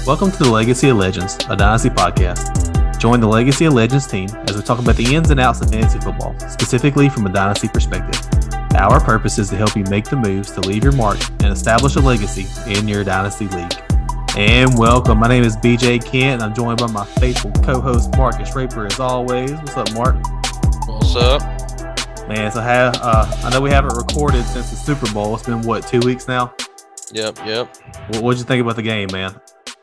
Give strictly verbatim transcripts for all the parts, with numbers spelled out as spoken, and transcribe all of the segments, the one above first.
Welcome to the Legacy of Legends, a Dynasty podcast. Join the Legacy of Legends team as we talk about the ins and outs of fantasy football, specifically from a Dynasty perspective. Our purpose is to help you make the moves to leave your mark and establish a legacy in your Dynasty league. And welcome. My name is B J Kent, and I'm joined by my faithful co-host Marcus Raper as always. What's up, Mark? What's up? Man, so have, uh, I know we haven't recorded since the Super Bowl. It's been, what, two weeks now? Yep, yep. What what'd you think about the game, man?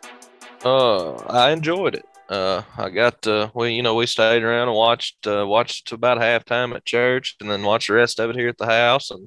Uh, I enjoyed it. Uh, I got uh, we you know we stayed around and watched uh, watched to about halftime at church, and then watched the rest of it here at the house. And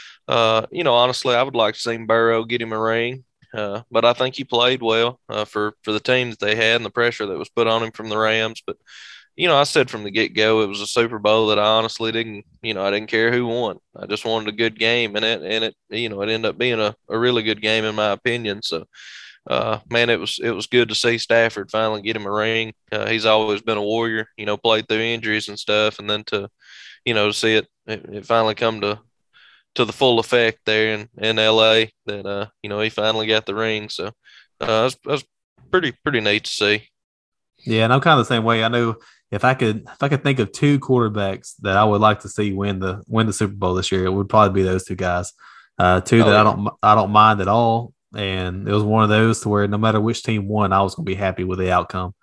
uh, you know, honestly, I would like to see Burrow get him a ring. Uh, but I think he played well uh, for for the team that they had and the pressure that was put on him from the Rams. But you know, I said from the get go, it was a Super Bowl that I honestly didn't, you know, I didn't care who won. I just wanted a good game, and it and it you know it ended up being a, a really good game in my opinion. So. Uh, man, it was it was good to see Stafford finally get him a ring. Uh, he's always been a warrior, you know, played through injuries and stuff, and then to, you know, to see it it, it finally come to to the full effect there in, in L A that uh, you know, he finally got the ring. So uh, that's that's pretty pretty neat to see. Yeah, and I'm kind of the same way. I know if I could if I could think of two quarterbacks that I would like to see win the win the Super Bowl this year, it would probably be those two guys. Uh, two Oh, that yeah. I don't I don't mind at all. And it was one of those to where no matter which team won, I was going to be happy with the outcome.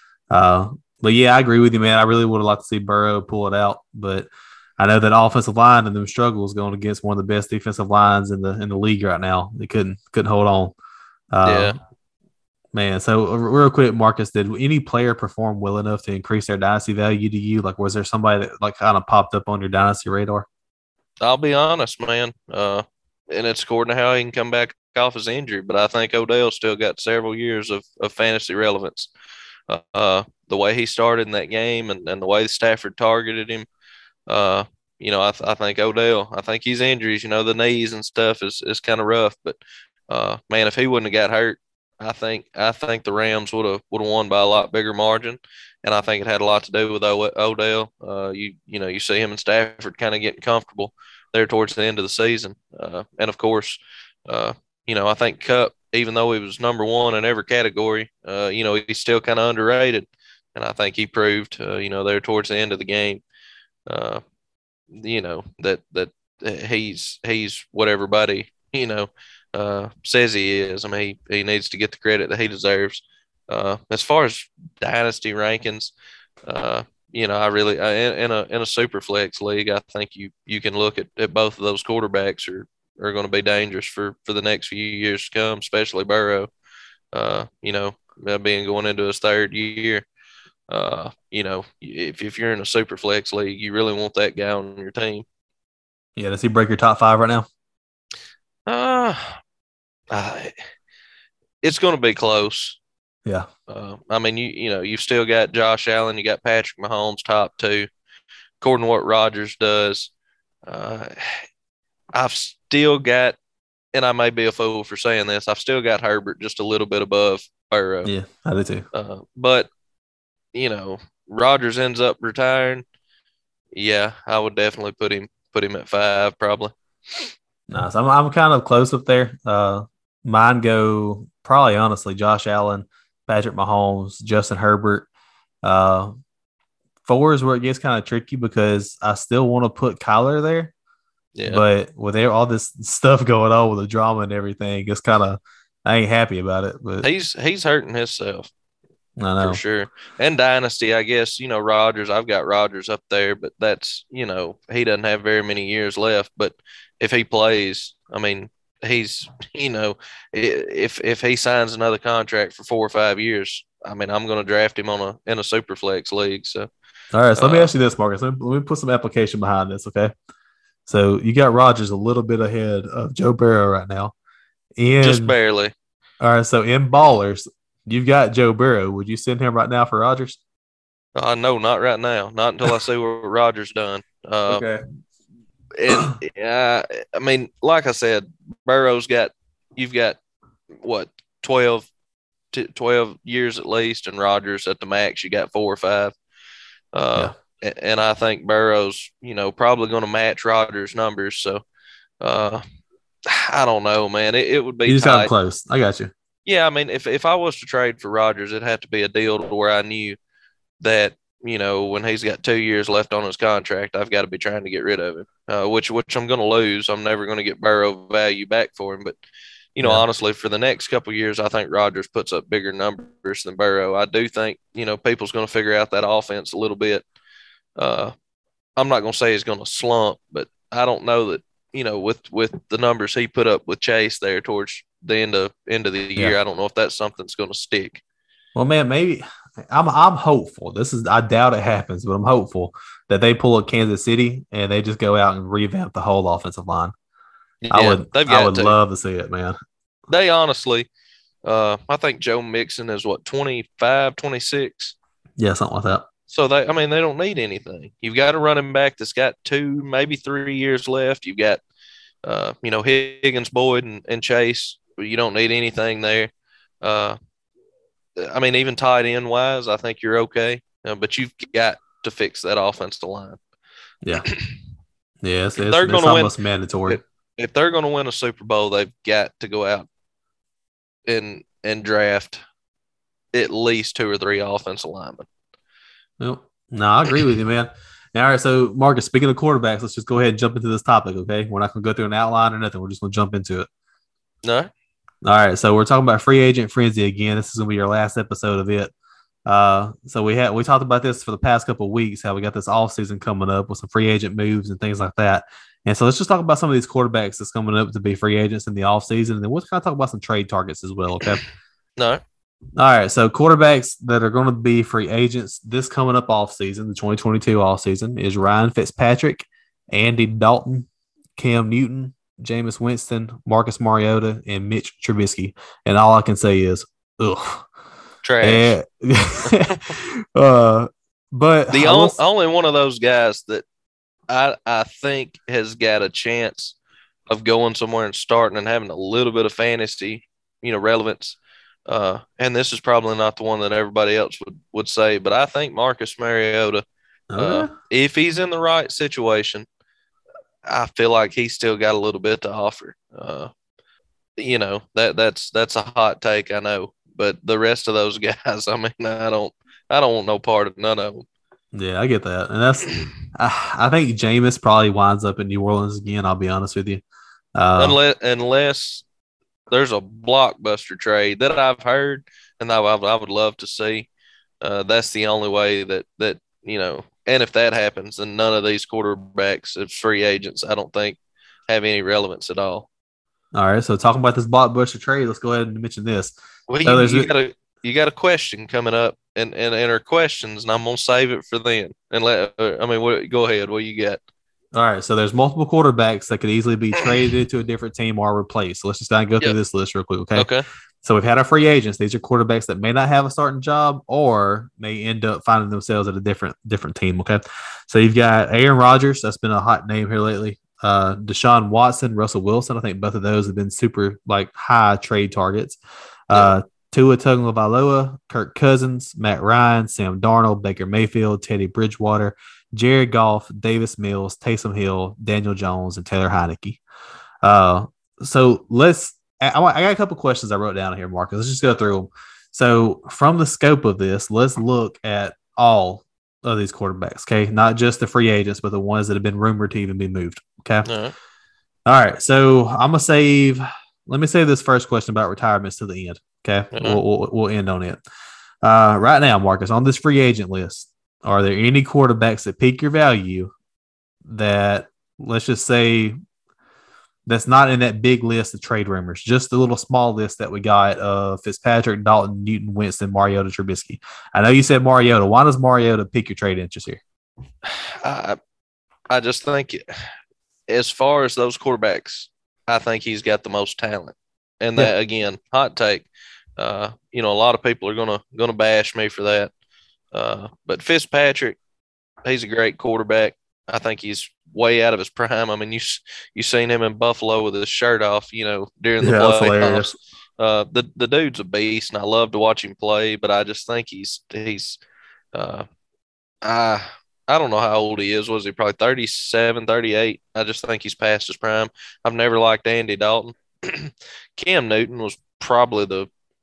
Uh, but yeah, I agree with you, man. I really would have liked to see Burrow pull it out, but I know that offensive line and them struggles going against one of the best defensive lines in the in the league right now. They couldn't couldn't hold on. Uh, Yeah. Man. So uh, real quick, Marcus, did any player perform well enough to increase their dynasty value to you? Like, was there somebody that like kind of popped up on your dynasty radar? I'll be honest, man. Uh, and it's according to how he can come back off his injury, but I think Odell still got several years of, of fantasy relevance. Uh, uh, the way he started in that game and, and the way Stafford targeted him, uh, you know, I, th- I think Odell, I think his injuries, you know, the knees and stuff is, is kind of rough, but uh, man, if he wouldn't have got hurt, I think I think the Rams would have would have won by a lot bigger margin, and I think it had a lot to do with o- Odell. Uh, you you know you see him and Stafford kind of getting comfortable there towards the end of the season, uh, and of course, uh, you know I think Kupp, even though he was number one in every category, uh, you know he's still kind of underrated, and I think he proved, uh, you know, there towards the end of the game, uh, you know that that he's he's what everybody you know. Uh, says he is. I mean, he, he needs to get the credit that he deserves. Uh, as far as dynasty rankings, uh, you know, I really I, in, in a in a super flex league, I think you you can look at, at both of those quarterbacks are are going to be dangerous for for the next few years to come, especially Burrow. Uh, you know, being going into his third year. Uh, you know, if if you're in a super flex league, you really want that guy on your team. Yeah, does he break your top five right now? Uh, uh it's going to be close. Yeah. Uh, I mean, you you know, you've still got Josh Allen, you got Patrick Mahomes, top two, according to what Rodgers does. Uh, I've still got, and I may be a fool for saying this, I've still got Herbert just a little bit above Burrow. Yeah, I do too. Uh, but, you know, Rodgers ends up retiring. Yeah, I would definitely put him put him at five, probably. Nice. I'm I'm kind of close up there. Uh, mine go probably honestly Josh Allen, Patrick Mahomes, Justin Herbert. Uh, four is where it gets kind of tricky because I still want to put Kyler there, Yeah. but with all this stuff going on with the drama and everything, it's kind of I ain't happy about it. But He's he's hurting himself. I know. For sure. And Dynasty, I guess, you know, Rodgers, I've got Rodgers up there, but that's, you know, he doesn't have very many years left. But if he plays, I mean, he's, you know, i- if if he signs another contract for four or five years, I mean, I'm going to draft him on a in a super flex league. So, All right, so let me uh, ask you this, Marcus. Let me, let me put some application behind this, okay? So you got Rodgers a little bit ahead of Joe Burrow right now. And just barely. all right, so in Ballers, you've got Joe Burrow. Would you send him right now for Rodgers? Uh, no, not right now. Not until I see what Rodgers done. Uh, Okay. And uh, I mean, like I said, Burrow's got, you've got what, twelve, t- twelve years at least, and Rodgers at the max, you got four or five. Uh, a- And I think Burrow's, you know, probably going to match Rodgers' numbers. So uh, I don't know, man. It, it would be You just got him tight. close. I got you. Yeah, I mean, if if I was to trade for Rodgers, it'd have to be a deal to where I knew that, you know, when he's got two years left on his contract, I've got to be trying to get rid of him, uh, which which I'm going to lose. I'm never going to get Burrow value back for him. But, you know, Yeah. honestly, for the next couple of years, I think Rodgers puts up bigger numbers than Burrow. I do think, you know, people's going to figure out that offense a little bit. Uh, I'm not going to say he's going to slump, but I don't know that, you know, with with the numbers he put up with Chase there towards the end of end of the Yeah. year, I don't know if that's something that's going to stick. Well, man, maybe I'm I'm hopeful. This is I doubt it happens, but I'm hopeful that they pull up Kansas City and they just go out and revamp the whole offensive line. Yeah, I would they've I got would to. love to see it, man. They honestly, uh, I think Joe Mixon is what, twenty-five, twenty-six. Yeah, something like that. So they, I mean, they don't need anything. You've got a running back that's got two, maybe three years left. You've got, uh, you know, Higgins, Boyd, and, and Chase. You don't need anything there. Uh, I mean, even tight end wise, I think you're okay. Uh, but you've got to fix that offensive line. Yeah. Yeah, it's, If it's, they're it's gonna win- almost mandatory. If, if they're going to win a Super Bowl, they've got to go out and and draft at least two or three offensive linemen. Well, no, I agree with you, man. Now, all right, so Marcus, speaking of quarterbacks, let's just go ahead and jump into this topic, okay? We're not going to go through an outline or nothing. We're just going to jump into it. No? All right, so we're talking about free agent frenzy again. This is going to be your last episode of it. Uh, so we had we talked about this for the past couple of weeks, how we got this off season coming up with some free agent moves and things like that. And so let's just talk about some of these quarterbacks that's coming up to be free agents in the off season, and then we'll kind of talk about some trade targets as well, okay? No? All right, so quarterbacks that are going to be free agents this coming up off season, the twenty twenty-two off season, is Ryan Fitzpatrick, Andy Dalton, Cam Newton, Jameis Winston, Marcus Mariota, and Mitch Trubisky. And all I can say is, ugh. Trash. And, uh, but The I on, was- only one of those guys that I I think has got a chance of going somewhere and starting and having a little bit of fantasy, you know, relevance. Uh, and this is probably not the one that everybody else would, would say, but I think Marcus Mariota, uh, Okay. if he's in the right situation, I feel like he's still got a little bit to offer. Uh, you know, that that's that's a hot take, I know, but the rest of those guys, I mean, I don't I don't want no part of none of them. Yeah, I get that, and that's I, I think Jameis probably winds up in New Orleans again. I'll be honest with you. Uh, unless unless there's a blockbuster trade that I've heard and I, I would love to see. Uh, that's the only way that that you know. And if that happens, then none of these quarterbacks as free agents, I don't think, have any relevance at all. all right, so talking about this blockbuster trade, let's go ahead and mention this. Well, So you, there's you a- got a you got a question coming up, and and and our questions, and I'm gonna save it for then. And let uh, I mean, what, go ahead. What you got? All right, so there's multiple quarterbacks that could easily be traded to a different team or replaced. So let's just kind of go through Yep. this list real quick, okay? Okay. So we've had our free agents. These are quarterbacks that may not have a starting job or may end up finding themselves at a different different team. Okay. So you've got Aaron Rodgers. That's been a hot name here lately. Uh, Deshaun Watson, Russell Wilson. I think both of those have been super like high trade targets. Uh, Tua Tagovailoa, Kirk Cousins, Matt Ryan, Sam Darnold, Baker Mayfield, Teddy Bridgewater, Jared Goff, Davis Mills, Taysom Hill, Daniel Jones, and Taylor Heineke. Uh, so let's. I, I got a couple questions I wrote down here, Marcus. Let's just go through them. So, from the scope of this, let's look at all of these quarterbacks, okay? Not just the free agents, but the ones that have been rumored to even be moved, okay? All right. All right. So, I'm going to save, let me save this first question about retirements to the end, okay? Uh-huh. We'll, we'll, we'll end on it. Uh, right now, Marcus, on this free agent list, are there any quarterbacks that pique your value that, let's just say, that's not in that big list of trade rumors, just the little small list that we got of Fitzpatrick, Dalton, Newton, Winston, Mariota, Trubisky? I know you said Mariota. Why does Mariota pique your trade interest here? I I just think, as far as those quarterbacks, I think he's got the most talent. And that, again, hot take. Uh, you know, a lot of people are gonna gonna bash me for that. Uh, but Fitzpatrick, he's a great quarterback. I think he's way out of his prime. I mean, you you seen him in Buffalo with his shirt off, you know, during the Yeah, that's playoffs. hilarious. Uh, the the dude's a beast, and I love to watch him play. But I just think he's he's, uh, I I don't know how old he is. Was he probably thirty-seven, thirty-eight? I just think he's past his prime. I've never liked Andy Dalton. Cam Newton was probably the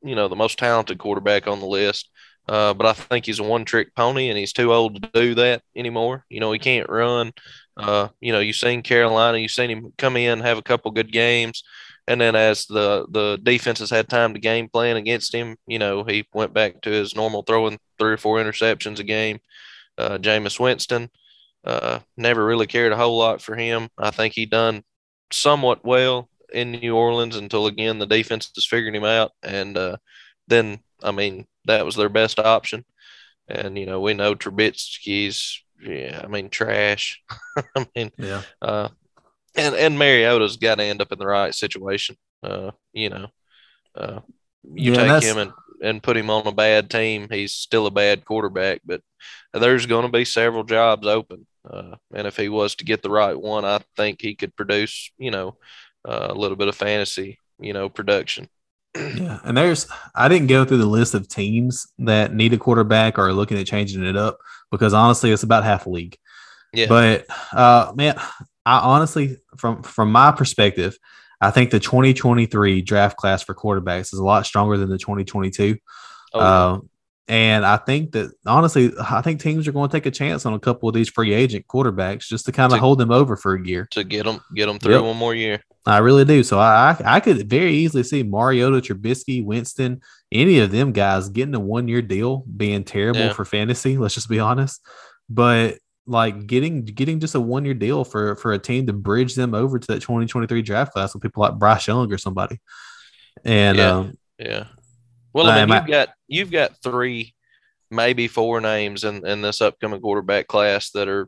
you know, the most talented quarterback on the list. Uh, but I think he's a one-trick pony, and he's too old to do that anymore. You know, he can't run. Uh, you know, you've seen Carolina, you've seen him come in, have a couple good games, and then as the the defense has had time to game plan against him, you know, he went back to his normal throwing three or four interceptions a game. Uh, Jameis Winston, uh, never really cared a whole lot for him. I think he done somewhat well in New Orleans until again the defense is figuring him out, and uh, then I mean that was their best option. And you know we know Trubisky's yeah I mean trash. I mean Yeah. uh, and and Mariota's got to end up in the right situation. Uh, you know, uh, you Yeah, and take that's him and and put him on a bad team, he's still a bad quarterback. But there's going to be several jobs open, uh, and if he was to get the right one, I think he could produce, you know, uh, a little bit of fantasy, you know, production. yeah. And there's I didn't go through the list of teams that need a quarterback or are looking at changing it up because honestly, it's about half a league. Yeah, But uh, man, I honestly, from from my perspective, I think the twenty twenty-three draft class for quarterbacks is a lot stronger than the twenty twenty-two. oh yeah, Uh, and I think that honestly, I think teams are going to take a chance on a couple of these free agent quarterbacks just to kind of to hold them over for a year. to get them get them through Yep. one more year. I really do. So I I I could very easily see Mariota, Trubisky, Winston, any of them guys getting a one year deal being terrible Yeah. for fantasy. Let's just be honest. But like getting getting just a one year deal for for a team to bridge them over to that twenty twenty-three draft class with people like Bryce Young or somebody. And Yeah, um, yeah. Well, I I mean, might- you've got you've got three, maybe four names in in this upcoming quarterback class that are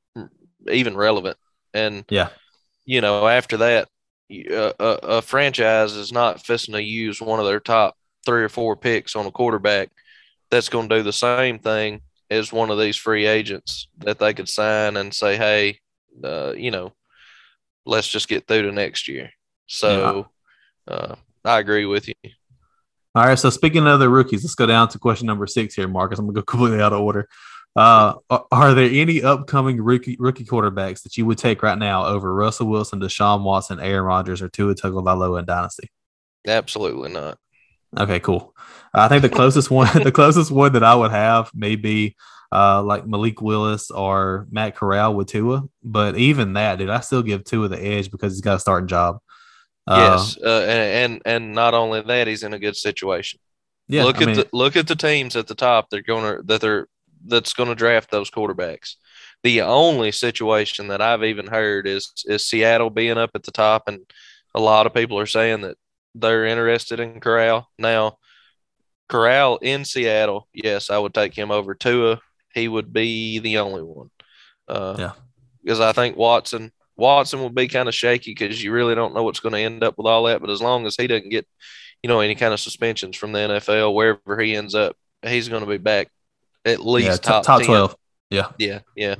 even relevant, and yeah, you know, after that, you- uh, a, a franchise is not fixing to use one of their top three or four picks on a quarterback that's going to do the same thing as one of these free agents that they could sign and say, hey, uh, you know, let's just get through to next year. So uh, I agree with you. All right. So speaking of the rookies, let's go down to question number six here, Marcus. I'm gonna go completely out of order. Uh, are- are there any upcoming rookie rookie quarterbacks that you would take right now over Russell Wilson, Deshaun Watson, Aaron Rodgers, or Tua Tagovailoa in Dynasty? Absolutely not. Okay, cool. I think the closest one, the closest one that I would have may be uh, like Malik Willis or Matt Corral with Tua. But even that, dude, I still give Tua the edge because he's got a starting job. Uh, Yes, uh, and, and and not only that, he's in a good situation. yeah. look I at mean, the look at the teams at the top. They're gonna that they're that's gonna draft those quarterbacks. The only situation that I've even heard is is Seattle being up at the top, and a lot of people are saying that they're interested in Corral. Now, Corral in Seattle, yes, I would take him over Tua. He would be the only one. Uh, yeah. because I think Watson Watson will be kind of shaky because you really don't know what's going to end up with all that. But as long as he doesn't get, you know, any kind of suspensions from the N F L, wherever he ends up, he's going to be back at least Yeah, top top ten. twelve. Yeah. Yeah, yeah,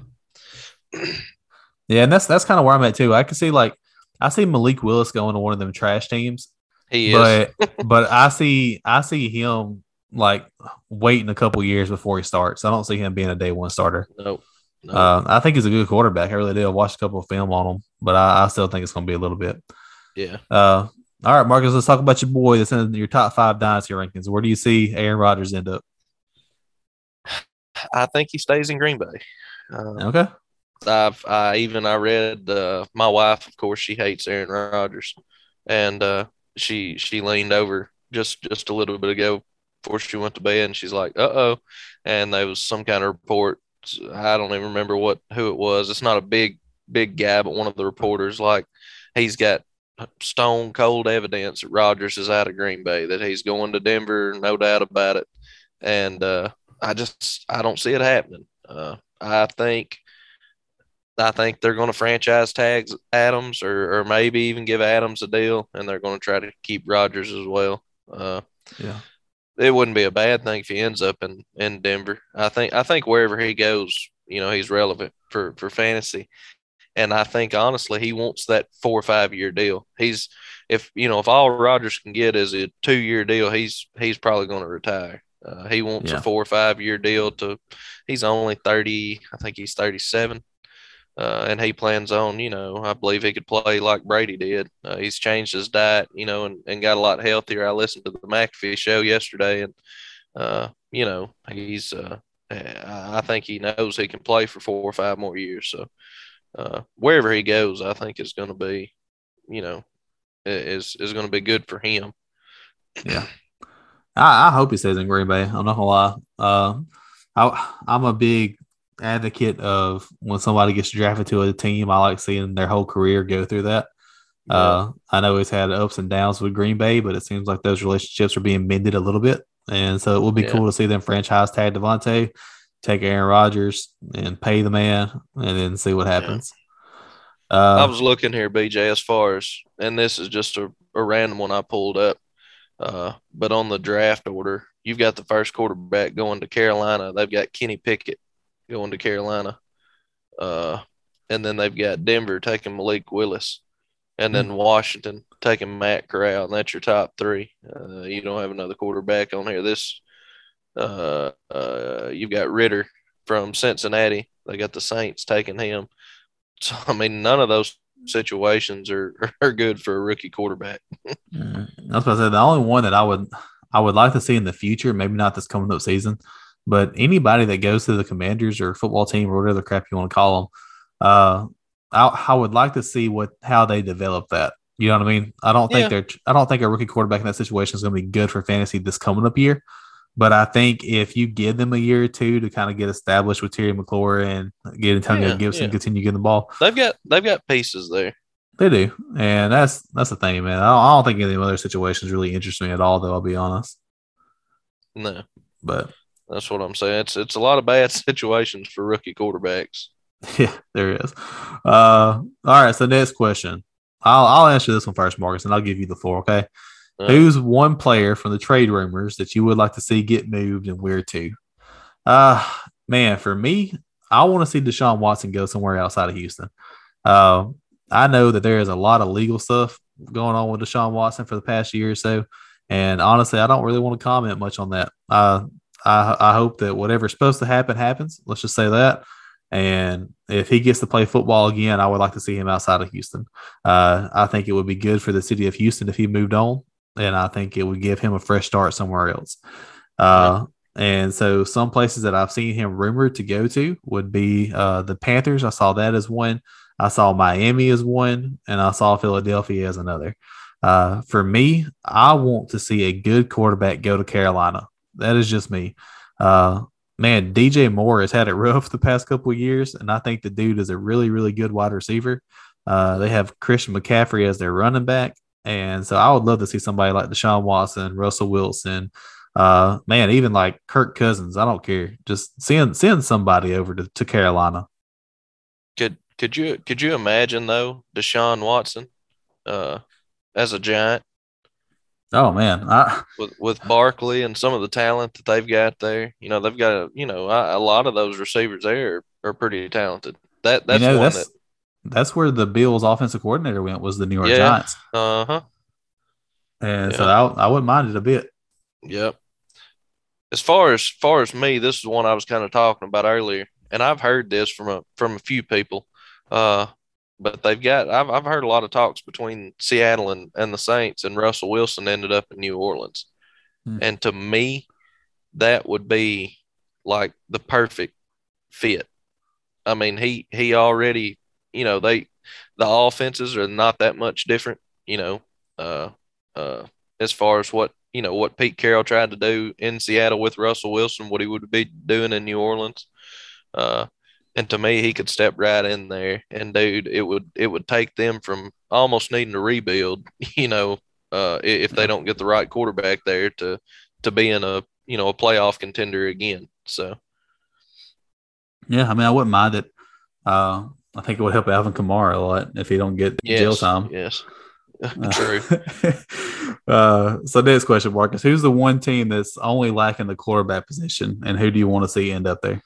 Yeah, and that's that's kind of where I'm at too. I can see like I see Malik Willis going to one of them trash teams, he is. but but I see I see him like waiting a couple years before he starts. I don't see him being a day one starter. no, no. Uh, I think he's a good quarterback. I really do. I watched a couple of film on him, but I, I still think it's going to be a little bit. yeah. Uh, all right, Marcus, let's talk about your boy that's in your top five dynasty rankings. Where do you see Aaron Rodgers end up? I think he stays in Green Bay. Uh, Okay. I've I even I read uh, my wife, of course, she hates Aaron Rodgers, and uh, she she leaned over just just a little bit ago before she went to bed, and she's like, "Uh oh," and there was some kind of report. I don't even remember what who it was. It's not a big big guy, but one of the reporters, like, he's got stone cold evidence that Rodgers is out of Green Bay, that he's going to Denver, no doubt about it, and uh, I just I don't see it happening. Uh, I think. I think they're going to franchise tag Adams, or, or maybe even give Adams a deal, and they're going to try to keep Rodgers as well. Uh, Yeah. it wouldn't be a bad thing if he ends up in, in Denver. I think I think wherever he goes, you know, he's relevant for, for fantasy. And I think honestly, he wants that four or five year deal. He's if you know if all Rodgers can get is a two year deal, he's he's probably going to retire. Uh, he wants Yeah. a four or five year deal. To he's only thirty. I think he's thirty seven. Uh, and he plans on, you know, I believe he could play like Brady did. Uh, he's changed his diet, you know, and, and got a lot healthier. I listened to the McAfee show yesterday, and uh, you know, he's uh, I think he knows he can play for four or five more years. So uh, wherever he goes, I think is going to be, you know, is is going to be good for him. Yeah, I, I hope he stays in Green Bay. I'm not gonna lie. Uh, I, I'm a big advocate of when somebody gets drafted to a team. I like seeing their whole career go through that. Yeah. Uh, I know he's had ups and downs with Green Bay, but it seems like those relationships are being mended a little bit. And so it would be Yeah. cool to see them franchise tag Devontae, take Aaron Rodgers, and pay the man, and then see what happens. Yeah. Uh, I was looking here, B J, as far as, and this is just a, a random one I pulled up, uh, but on the draft order, you've got the first quarterback going to Carolina. They've got Kenny Pickett going to Carolina. Uh, and then they've got Denver taking Malik Willis. And then Washington taking Matt Corral, and that's your top three. Uh, you don't have another quarterback on here. This, uh, uh, you've got Ritter from Cincinnati. They got the Saints taking him. So I mean, none of those situations are are good for a rookie quarterback. I was about to say the only one that I would I would like to see in the future, maybe not this coming up season, but anybody that goes to the Commanders or football team or whatever crap you want to call them, uh, I, I would like to see what how they develop that. You know what I mean? I don't think Yeah. they're I don't think a rookie quarterback in that situation is going to be good for fantasy this coming up year. But I think if you give them a year or two to kind of get established with Terry McLaurin and get Antonio Yeah, Gibson, yeah. continue getting the ball, They've got they've got pieces there. they do, and that's that's the thing, man. I don't, I don't think any of the other situations really interest me at all, though. I'll be honest. No, But that's what I'm saying. It's it's a lot of bad situations for rookie quarterbacks. yeah, there is. Uh, all right. So next question, I'll I'll answer this one first, Marcus, and I'll give you the floor. Okay. Uh, Who's one player from the trade rumors that you would like to see get moved and where to? Uh, man, for me, I want to see Deshaun Watson go somewhere outside of Houston. Uh, I know that there is a lot of legal stuff going on with Deshaun Watson for the past year or so. And honestly, I don't really want to comment much on that. Uh, I, I hope that whatever's supposed to happen happens. Let's just say that. And if he gets to play football again, I would like to see him outside of Houston. Uh, I think it would be good for the city of Houston if he moved on. And I think it would give him a fresh start somewhere else. Uh, and so some places that I've seen him rumored to go to would be uh, the Panthers. I saw that as one. I saw Miami as one, and I saw Philadelphia as another. Uh, for me, I want to see a good quarterback go to Carolina. That is just me. Uh, man, D J Moore has had it rough the past couple of years, and I think the dude is a really, really good wide receiver. Uh, they have Christian McCaffrey as their running back, and so I would love to see somebody like Deshaun Watson, Russell Wilson, uh, man, even like Kirk Cousins. I don't care. Just send send somebody over to, to Carolina. Could could you could you imagine though Deshaun Watson, uh, as a Giant? Oh man, I, with with Barkley and some of the talent that they've got there. You know, they've got a, you know a, a lot of those receivers there are, are pretty talented. That that's you know one that's that that's where the Bills' offensive coordinator went, was the New York yeah, Giants, uh huh, and yeah, so I I wouldn't mind it a bit. yep. As far as far as me, this is one I was kind of talking about earlier, and I've heard this from a from a few people. Uh, but they've got I've I've heard a lot of talks between Seattle and, and the Saints, and Russell Wilson ended up in New Orleans. Hmm. And to me, that would be like the perfect fit. I mean, he he already, you know, they the offenses are not that much different, you know, uh, uh, as far as what you know what Pete Carroll tried to do in Seattle with Russell Wilson, what he would be doing in New Orleans. Uh, and to me, he could step right in there, and dude, it would it would take them from almost needing to rebuild, you know, uh, if they don't get the right quarterback there to to being a you know a playoff contender again. So Yeah, I mean, I wouldn't mind it. Uh, I think it would help Alvin Kamara a lot if he don't get yes, jail time. yes, Uh, true. uh, so next question, Marcus: who's the one team that's only lacking the quarterback position, and who do you want to see end up there?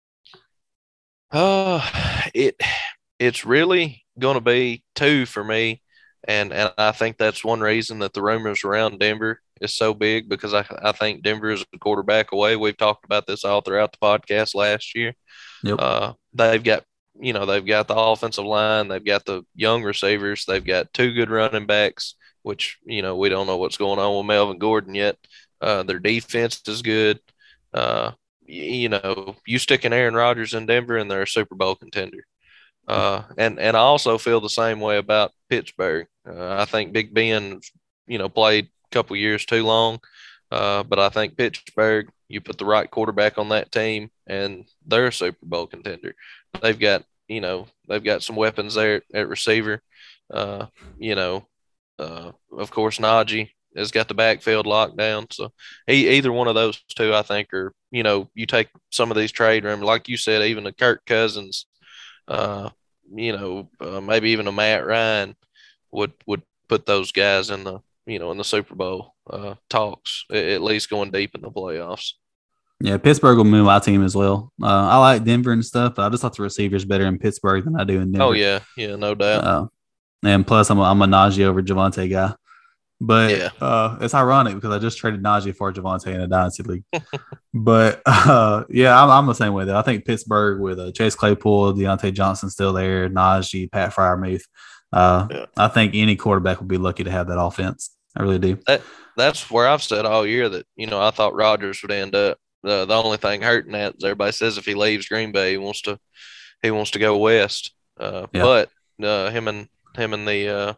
Uh, it it's really going to be two for me, and and I think that's one reason that the rumors around Denver is so big, because I I think Denver is a quarterback away. We've talked about this all throughout the podcast last year. Yep. Uh, they've got you know, they've got the offensive line, they've got the young receivers, they've got two good running backs, which, you know, we don't know what's going on with Melvin Gordon yet. Uh, their defense is good. Uh, you know, you stick an Aaron Rodgers in Denver and they're a Super Bowl contender. Uh, and, and I also feel the same way about Pittsburgh. Uh, I think Big Ben, you know, played a couple years too long. Uh, but I think Pittsburgh, you put the right quarterback on that team and they're a Super Bowl contender. They've got, you know, they've got some weapons there at, at receiver. Uh, you know, uh, of course, Najee has got the backfield locked down. So he, either one of those two, I think, are, you know, you take some of these trade rumors, like you said, even a Kirk Cousins, uh, you know, uh, maybe even a Matt Ryan would, would put those guys in the, you know, in the Super Bowl uh, talks, at least going deep in the playoffs. Yeah, Pittsburgh will move my team as well. Uh, I like Denver and stuff, but I just thought the receivers better in Pittsburgh than I do in Denver. Oh, yeah. Yeah, no doubt. Uh, and plus, I'm a, I'm a Najee over Javonte guy. But yeah. uh, it's ironic because I just traded Najee for Javonte in a dynasty league. But, uh, yeah, I'm, I'm the same way, though. I think Pittsburgh with uh, Chase Claypool, Deontay Johnson still there, Najee, Pat Freiermuth. Uh, yeah. I think any quarterback would be lucky to have that offense. I really do. That, that's where I've said all year that, you know, I thought Rodgers would end up. The the only thing hurting that is everybody says if he leaves Green Bay, he wants to he wants to go west. Uh, yeah. But uh, him and him and the uh,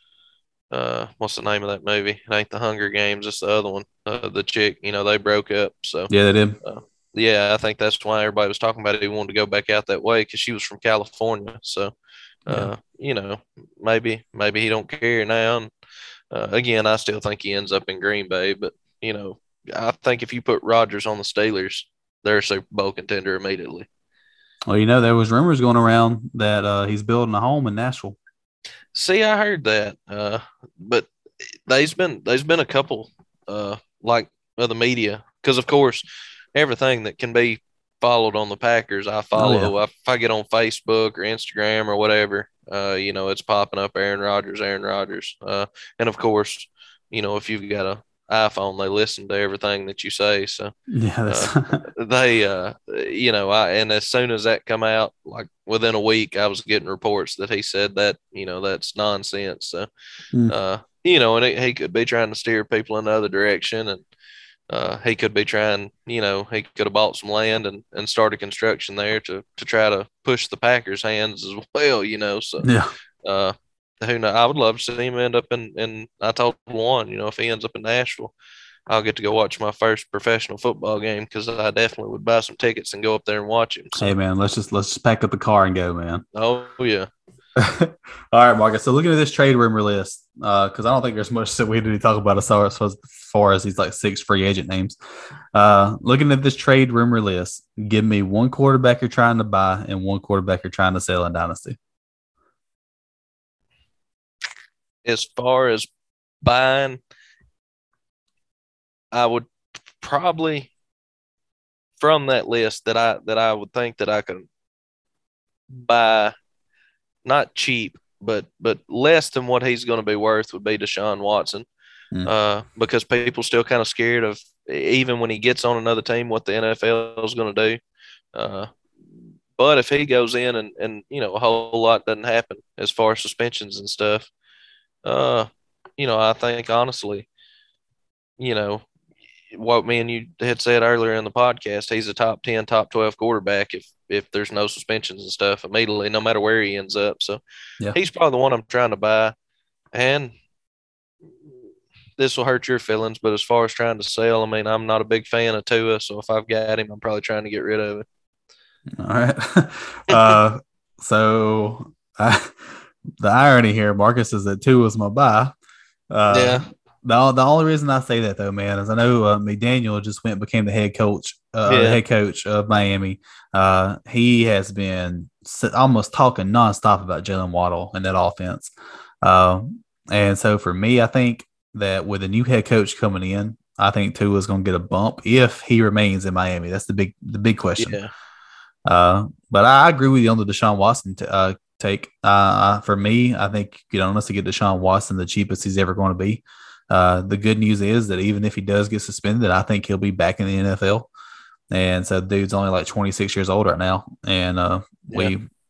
uh, what's the name of that movie? It ain't the Hunger Games. It's the other one. Uh, the chick, you know, they broke up. So yeah, they did. Uh, yeah, I think that's why everybody was talking about it. He wanted to go back out that way because she was from California. So, uh, yeah. you know, maybe maybe he don't care now. And, uh, again, I still think he ends up in Green Bay, but you know. I think if you put Rodgers on the Steelers, they're a Super Bowl contender immediately. Well, you know, there was rumors going around that uh, he's building a home in Nashville. See, I heard that, uh, but there's been there's been a couple uh, like of the media because, of course, everything that can be followed on the Packers, I follow. Oh, yeah. If I get on Facebook or Instagram or whatever, uh, you know, it's popping up Aaron Rodgers, Aaron Rodgers, uh, and of course, you know, if you've got a iPhone, they listen to everything that you say. So yeah, uh, they, uh, you know, I, and as soon as that come out, like within a week, I was getting reports that he said that, you know, that's nonsense. So, mm. uh, you know, and it, he could be trying to steer people in the other direction. And uh, he could be trying, you know, he could have bought some land and, and started construction there to, to try to push the Packers' hands as well, you know, so, yeah. uh, who knows? I would love to see him end up in, in I told one, you know, if he ends up in Nashville, I'll get to go watch my first professional football game because I definitely would buy some tickets and go up there and watch him. So. Hey, man, let's just let's just pack up the car and go, man. Oh, yeah. All right, Marcus. So looking at this trade rumor list, because uh, I don't think there's much that we need to talk about as far, as far as these like six free agent names. Uh, looking at this trade rumor list, give me one quarterback you're trying to buy and one quarterback you're trying to sell in Dynasty. As far as buying, I would probably from that list that I that I would think that I could buy, not cheap, but but less than what he's going to be worth would be Deshaun Watson, mm. uh, because people still kind of scared of even when he gets on another team what the N F L is going to do. Uh, but if he goes in and and you know a whole lot doesn't happen as far as suspensions and stuff. Uh, you know, I think honestly, you know, what me and you had said earlier in the podcast, he's a top ten, top twelve quarterback if if there's no suspensions and stuff immediately, no matter where he ends up. So yeah. He's probably the one I'm trying to buy. And this will hurt your feelings, but as far as trying to sell, I mean, I'm not a big fan of Tua, so if I've got him, I'm probably trying to get rid of it. All right. uh, so I – the irony here, Marcus, is that Tua was my buy. Uh, yeah. The, the only reason I say that, though, man, is I know uh, McDaniel just went and became the head coach, uh, yeah. the head coach of Miami. Uh, he has been almost talking nonstop about Jalen Waddle and that offense. Uh, and so for me, I think that with a new head coach coming in, I think Tua is going to get a bump if he remains in Miami. That's the big the big question. Yeah. Uh, but I agree with you on the Deshaun Watson t- uh, take. Uh, for me, I think you know, unless to get Deshaun Watson the cheapest he's ever going to be. Uh, the good news is that even if he does get suspended, I think he'll be back in the N F L. And so, the dude's only like twenty-six years old right now, and uh, yeah. we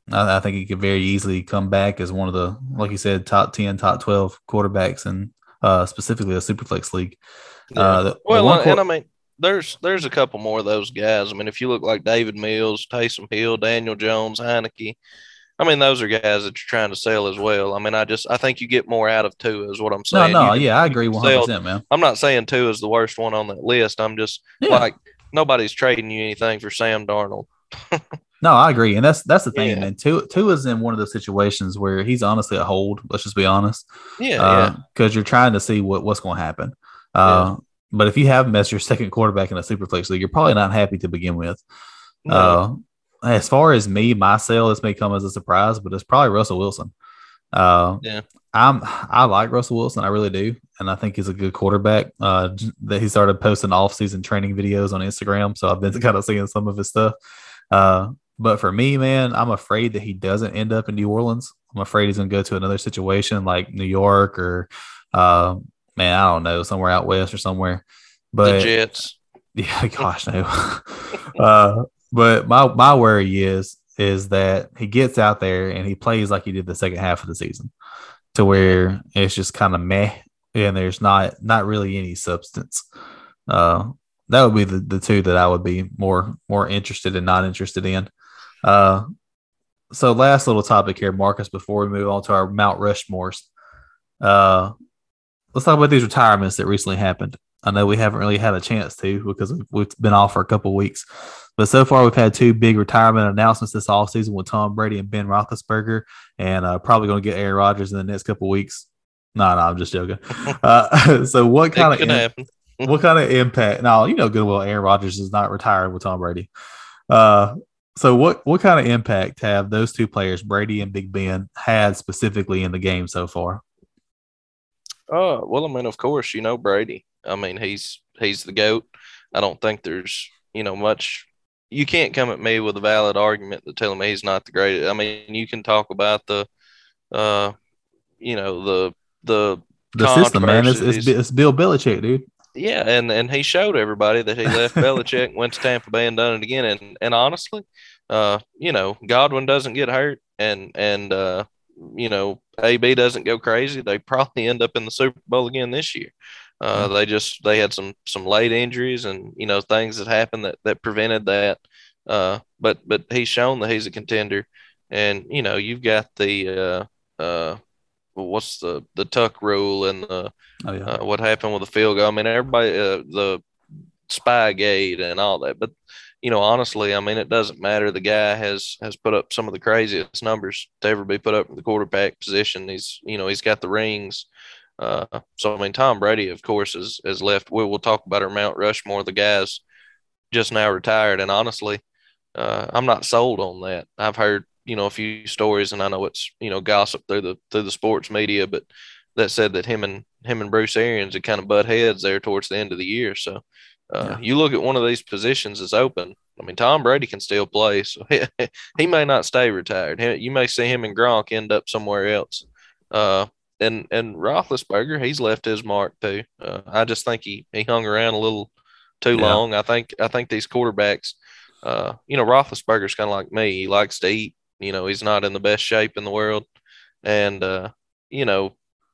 I, I think he could very easily come back as one of the, like you said, top ten, top twelve quarterbacks, and uh, specifically a Superflex league. Yeah. Uh, the, the Well, one uh, and I court, mean, there's there's a couple more of those guys. I mean, if you look like David Mills, Taysom Hill, Daniel Jones, Heineke, I mean, those are guys that you're trying to sell as well. I mean, I just I think you get more out of Tua is what I'm no, saying. You no, can yeah, I you agree can one hundred sell. percent, man. I'm not saying Tua is the worst one on that list. I'm just Yeah, like nobody's trading you anything for Sam Darnold. no, I agree, and that's that's the thing, Yeah, man. Two two is in one of those situations where he's honestly a hold. Let's just be honest, yeah, yeah, because uh, you're trying to see what what's going to happen. yeah. Uh, but if you have him as your second quarterback in a Superflex league, you're probably not happy to begin with. No, Uh, as far as me, my sale, this may come as a surprise, but it's probably Russell Wilson. Uh, yeah, I'm I like Russell Wilson, I really do, and I think he's a good quarterback. Uh, that he started posting off-season training videos on Instagram, so I've been kind of seeing some of his stuff. Uh, but for me, man, I'm afraid that he doesn't end up in New Orleans. I'm afraid he's going to go to another situation like New York or, uh, man, I don't know, somewhere out west or somewhere. the But Jets. yeah, gosh, no. uh, but my my worry is is that he gets out there and he plays like he did the second half of the season, to Yeah, where it's just kind of meh, and there's not not really any substance. Uh, that would be the, the two that I would be more more interested and not interested in. Uh, so last little topic here, Marcus, before we move on to our Mount Rushmores. Uh, let's talk about these retirements that recently happened. I know we haven't really had a chance to because we've been off for a couple of weeks. But so far, we've had two big retirement announcements this offseason with Tom Brady and Ben Roethlisberger, and uh, probably going to get Aaron Rodgers in the next couple of weeks. No, no, I'm just joking. Uh, so what kind it of could in, happen. what kind of impact? Now, you know good well Aaron Rodgers is not retiring with Tom Brady. Uh, so what what kind of impact have those two players, Brady and Big Ben, had specifically in the game so far? Oh, well, I mean, of course, you know Brady. I mean, he's he's the GOAT. I don't think there's, you know, much you can't come at me with a valid argument to tell me he's not the greatest. I mean, you can talk about the uh, you know, the the The system, man, it's it's, controversies. it's Bill Belichick, dude. Yeah, and and he showed everybody that he left Belichick, went to Tampa Bay and done it again. And and honestly, uh, you know, Godwin doesn't get hurt and and uh, you know, A B doesn't go crazy, they probably end up in the Super Bowl again this year. Uh, Yeah, they just they had some some late injuries and you know things that happened that that prevented that. Uh, but but he's shown that he's a contender, and you know you've got the uh, uh, what's the the tuck rule and the oh yeah, uh, what happened with the field goal. I mean, everybody, uh, the Spygate and all that. But you know, honestly, I mean, it doesn't matter. The guy has has put up some of the craziest numbers to ever be put up in the quarterback position. He's you know he's got the rings. Uh, so I mean, Tom Brady, of course, is has left. We will talk about our Mount Rushmore. The guys just now retired, and honestly, uh, I'm not sold on that. I've heard you know a few stories, and I know it's you know gossip through the through the sports media, but that said that him and him and Bruce Arians had kind of butt heads there towards the end of the year. So uh, yeah, you look at one of these positions that's open. I mean, Tom Brady can still play, so he, he may not stay retired. He, you may see him and Gronk end up somewhere else. Uh, and and Roethlisberger, he's left his mark too. Uh, I just think he he hung around a little too yeah. long. I think I think these quarterbacks, uh, you know, Roethlisberger's kind of like me. He likes to eat. You know, he's not in the best shape in the world, and uh, you know,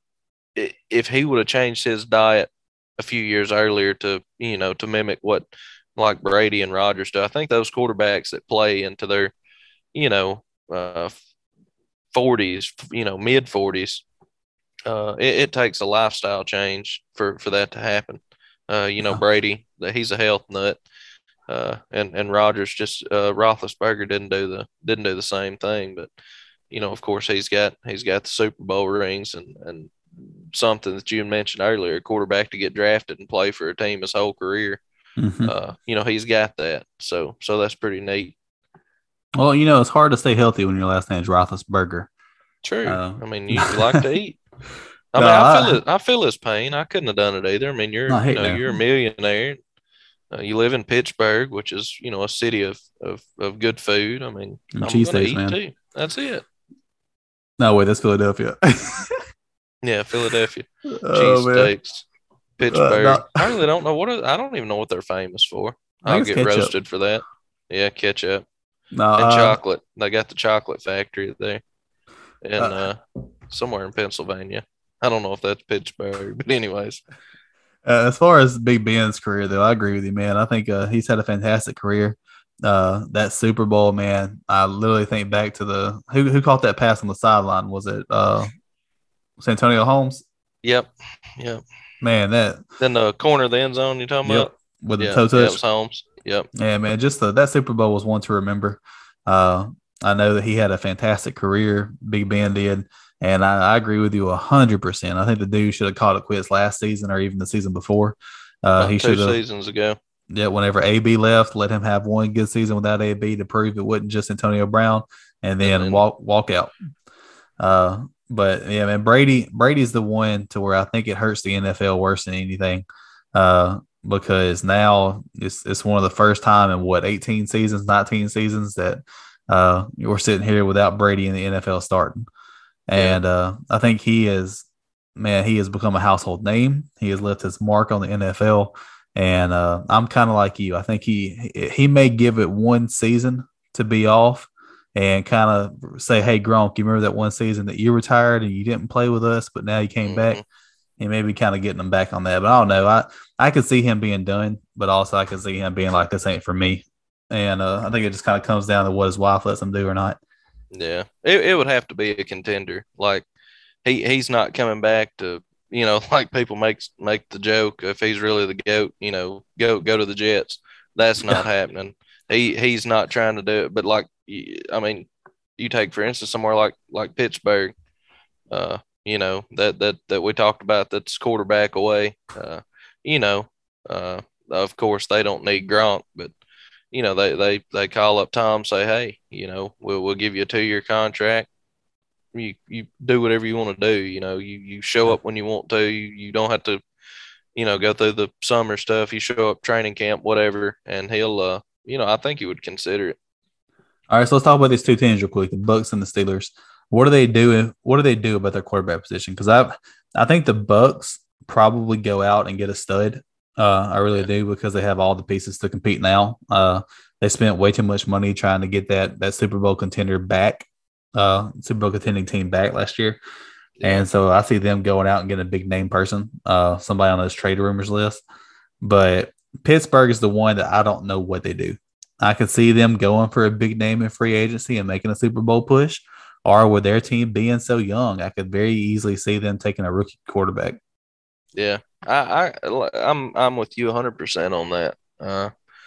if he would have changed his diet a few years earlier to you know to mimic what like Brady and Rodgers do, I think those quarterbacks that play into their you know uh, forties, you know mid forties, uh, it, it takes a lifestyle change for for that to happen. Uh, you know Yeah. Brady, that he's a health nut, uh, and and Rodgers just uh, Roethlisberger didn't do the didn't do the same thing, but you know of course he's got he's got the Super Bowl rings and and something that you mentioned earlier, a quarterback to get drafted and play for a team his whole career. Mm-hmm. Uh, you know, he's got that. So so that's pretty neat. Well, you know, it's hard to stay healthy when your last name's Roethlisberger. True. Uh, I mean, you, you like to eat. I no, mean, I feel I, it. I feel his pain. I couldn't have done it either. I mean, you're no, you heck know no. you're a millionaire. Uh, you live in Pittsburgh, which is you know a city of of, of good food. I mean, And I'm gonna cheesesteaks, eat man. too. That's it. No, wait, that's Philadelphia. Yeah, Philadelphia Oh man. cheesesteaks, Uh, Pittsburgh. no, I really don't know what are, I don't even know what they're famous for. I think I'll it's get ketchup. roasted for that. Yeah, ketchup. No, and uh, chocolate. They got the chocolate factory there in uh, uh, somewhere in Pennsylvania. I don't know if that's Pittsburgh, but anyways. Uh, as far as Big Ben's career, though, I agree with you, man. I think uh, he's had a fantastic career. Uh, that Super Bowl, man, I literally think back to the who who caught that pass on the sideline. Was it uh, Santonio Holmes? Yep, yep. Man, that Then the corner of the end zone you talking yep about? with the Yeah, toe yeah, it touch. was Holmes. Yep. Yeah, man, just the, that Super Bowl was one to remember. Uh, I know that he had a fantastic career, Big Ben did, and I, I agree with you a hundred percent. I think the dude should have called it quits last season or even the season before. Uh, he About two should have. seasons ago. Yeah, whenever A B left, let him have one good season without A B to prove it wasn't just Antonio Brown, and then, And then walk walk out. Uh, but yeah, man, Brady Brady's the one to where I think it hurts the N F L worse than anything, uh, because now it's it's one of the first time in what eighteen seasons, nineteen seasons that uh, we're sitting here without Brady in the N F L starting, yeah, and uh, I think he is, man, he has become a household name. He has left his mark on the N F L. And uh, I'm kind of like you. I think he he may give it one season to be off and kind of say, "Hey, Gronk, you remember that one season that you retired and you didn't play with us, but now you came mm-hmm. back." He may be kind of getting them back on that, but I don't know. I I could see him being done, but also I could see him being like, "This ain't for me." And uh, I think it just kind of comes down to what his wife lets him do or not. Yeah, it it would have to be a contender. Like he he's not coming back to, you know, like people make make the joke, if he's really the GOAT, you know, go go to the Jets. That's not happening. He he's not trying to do it. But like, I mean, you take for instance somewhere like like Pittsburgh, uh, you know, that that that we talked about, that's quarterback away. Uh, you know, uh, of course they don't need Gronk, but you know they they they call up Tom, say, hey, you know, we'll we'll give you a two year contract. You you do whatever you want to do. You know, you you show up when you want to. You, you don't have to, you know, go through the summer stuff. You show up training camp, whatever, and he'll, uh, you know, I think he would consider it. All right, so let's talk about these two teams real quick: the Bucks and the Steelers. What do they do? What do they do about their quarterback position? Because I, I think the Bucks probably go out and get a stud. Uh, I really Yeah. do, because they have all the pieces to compete now. Uh, they spent way too much money trying to get that that Super Bowl contender back, uh, Super Bowl contending team back last year, Yeah. and so I see them going out and getting a big name person, uh, somebody on those trade rumors list. But Pittsburgh is the one that I don't know what they do. I could see them going for a big name in free agency and making a Super Bowl push, or with their team being so young, I could very easily see them taking a rookie quarterback. Yeah. I, I I'm I'm with you one hundred percent on that. Uh,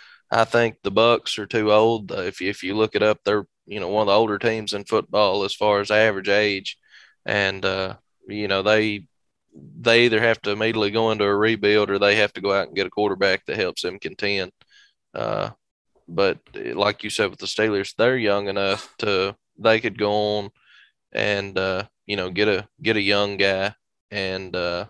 I think the Bucks are too old. Uh, if you, if you look it up, they're, you know, one of the older teams in football as far as average age, and uh, you know they they either have to immediately go into a rebuild or they have to go out and get a quarterback that helps them contend. Uh, but like you said with the Steelers, they're young enough to they could go on and uh, you know get a get a young guy, and uh,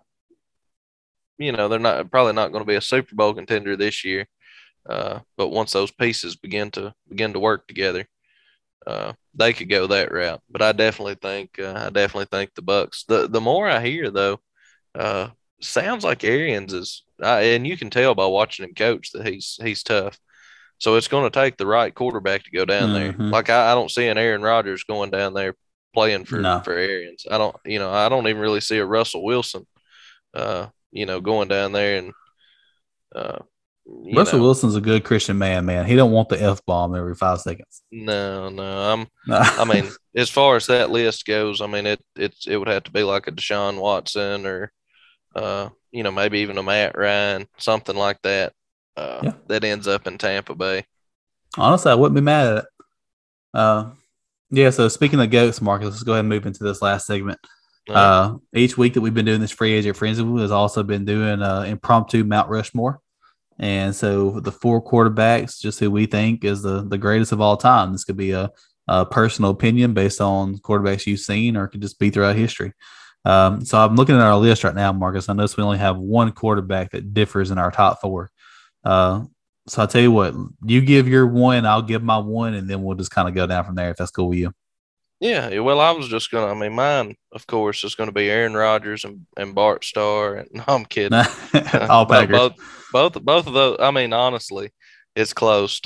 you know they're not probably not going to be a Super Bowl contender this year. Uh, but once those pieces begin to begin to work together, uh, they could go that route. But I definitely think uh, I definitely think the Bucks. The the more I hear though, uh, sounds like Arians is, uh, and you can tell by watching him coach that he's he's tough. So it's going to take the right quarterback to go down there. Mm-hmm. Like I, I don't see an Aaron Rodgers going down there playing for No. for Arians. I don't, you know, I don't even really see a Russell Wilson, uh, you know, going down there and. Uh, You Russell know, Wilson's a good Christian man, man. He don't want the F bomb every five seconds. no, no. I'm. I mean, as far as that list goes, I mean it. It's it would have to be like a Deshaun Watson or, uh, you know, maybe even a Matt Ryan, something like that. Uh, Yeah. that ends up in Tampa Bay. Honestly, I wouldn't be mad at it. Uh, yeah. So speaking of goats, Marcus, let's go ahead and move into this last segment. Uh, Uh, each week that we've been doing this free agent frenzy, we has also been doing uh, impromptu Mount Rushmore. And so the four quarterbacks, just who we think is the, the greatest of all time. This could be a, a personal opinion based on quarterbacks you've seen, or it could just be throughout history. Um, so I'm looking at our list right now, Marcus. I notice we only have one quarterback that differs in our top four. Uh, so I'll tell you what, you give your one, I'll give my one, and then we'll just kind of go down from there if that's cool with you. yeah. Well, I was just gonna. I mean, mine, of course, is going to be Aaron Rodgers and, and Bart Starr. And no, I'm kidding. All But Packers. both both both of those. I mean, honestly, it's close. To,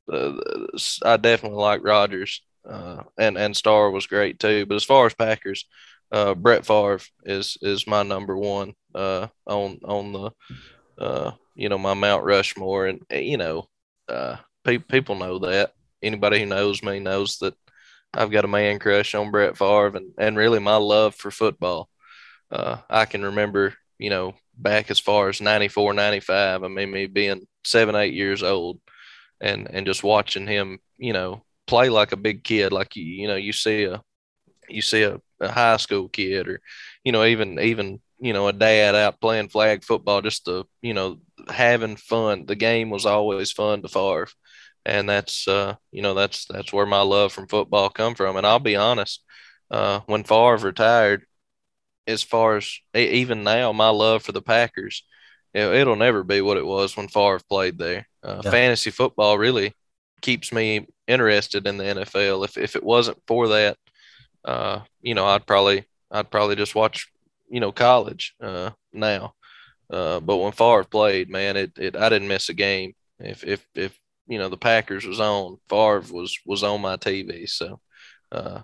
uh, I definitely like Rodgers, uh, and and Starr was great too. But as far as Packers, uh, Brett Favre is is my number one uh, on on the uh, you know, my Mount Rushmore, and you know, uh, pe- people know that. Anybody who knows me knows that I've got a man crush on Brett Favre, and and really my love for football. Uh, I can remember, you know, back as far as ninety-four, ninety-five. I mean, me being seven, eight years old, and and just watching him, you know, play like a big kid, like you, you know, you see a you see a, a high school kid, or you know, even even you know, a dad out playing flag football, just the, you know, having fun. The game was always fun to Favre, and that's uh you know, that's that's where my love from football come from. And I'll be honest, uh when Favre retired, as far as e- even now, my love for the Packers, it, it'll never be what it was when Favre played there. Uh, Yeah. fantasy football really keeps me interested in the N F L. If if it wasn't for that, uh, you know, I'd probably I'd probably just watch, you know, college uh, now. Uh, but when Favre played, man, it, it I didn't miss a game. If if if you know, the Packers was on, Favre was was on my T V. So uh,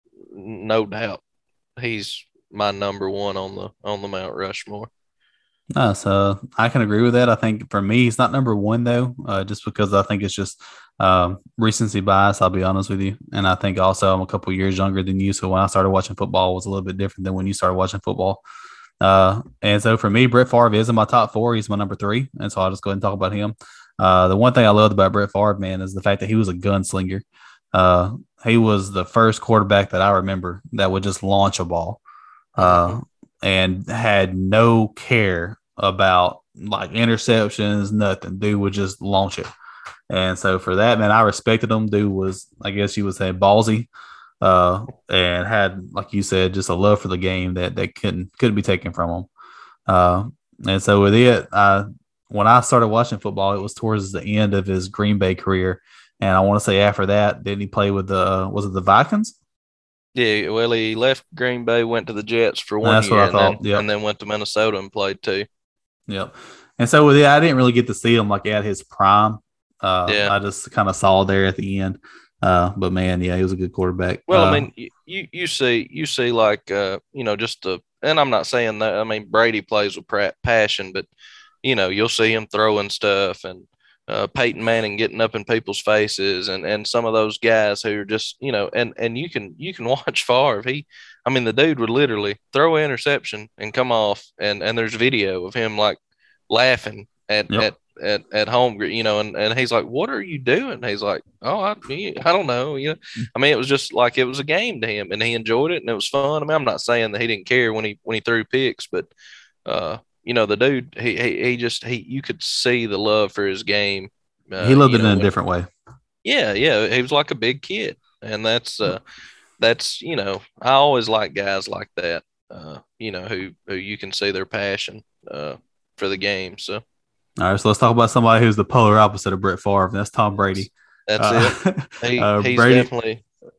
no doubt, he's my number one on the on the Mount Rushmore. No, so I can agree with that. I think for me, he's not number one though, uh, just because I think it's just um, recency bias. I'll be honest with you, and I think also I'm a couple years younger than you, so when I started watching football, it was a little bit different than when you started watching football. Uh, and so for me, Brett Favre is in my top four. He's my number three, and so I'll just go ahead and talk about him. Uh, the one thing I loved about Brett Favre, man, is the fact that he was a gunslinger. Uh, he was the first quarterback that I remember that would just launch a ball. Mm-hmm. Uh, and had no care about like interceptions, nothing. Dude would just launch it. And so for that, man, I respected him. Dude was, I guess you would say, ballsy, uh, and had, like you said, just a love for the game that that couldn't couldn't be taken from him. Uh, and so with it, I when I started watching football, it was towards the end of his Green Bay career, and I want to say after that, didn't he play with the was it the Vikings? Yeah, well, he left Green Bay, went to the Jets for one That's what year, I and then thought. Yep. and then went to Minnesota and played too. Yep. And so with it, I didn't really get to see him like at his prime. Uh, Yeah. I just kind of saw there at the end. Uh, but man, yeah, he was a good quarterback. Well, I Uh, mean, you you, you see you see like uh, you know, just the, and I'm not saying that. I mean, Brady plays with pra- passion, but you know, you'll see him throwing stuff, and uh, Peyton Manning getting up in people's faces, and and some of those guys who are just, you know, and and you can you can watch Favre. He, I mean, the dude would literally throw an interception and come off, and and there's video of him like laughing at yep. at at, at home, you know, and, and he's like, "What are you doing?" He's like, "Oh, I, I don't know." You know, I mean, it was just like it was a game to him, and he enjoyed it, and it was fun. I mean, I'm not saying that he didn't care when he when he threw picks, but uh, you know, the dude, he he, he just he you could see the love for his game. He Uh, loved you it in know, a when different way. yeah, yeah, he was like a big kid, and that's uh that's, you know, I always like guys like that. Uh, you know, who who you can see their passion uh for the game. So All right, so let's talk about somebody who's the polar opposite of Brett Favre. And that's Tom that's Brady. that's it. Uh, He uh, he's Brady, definitely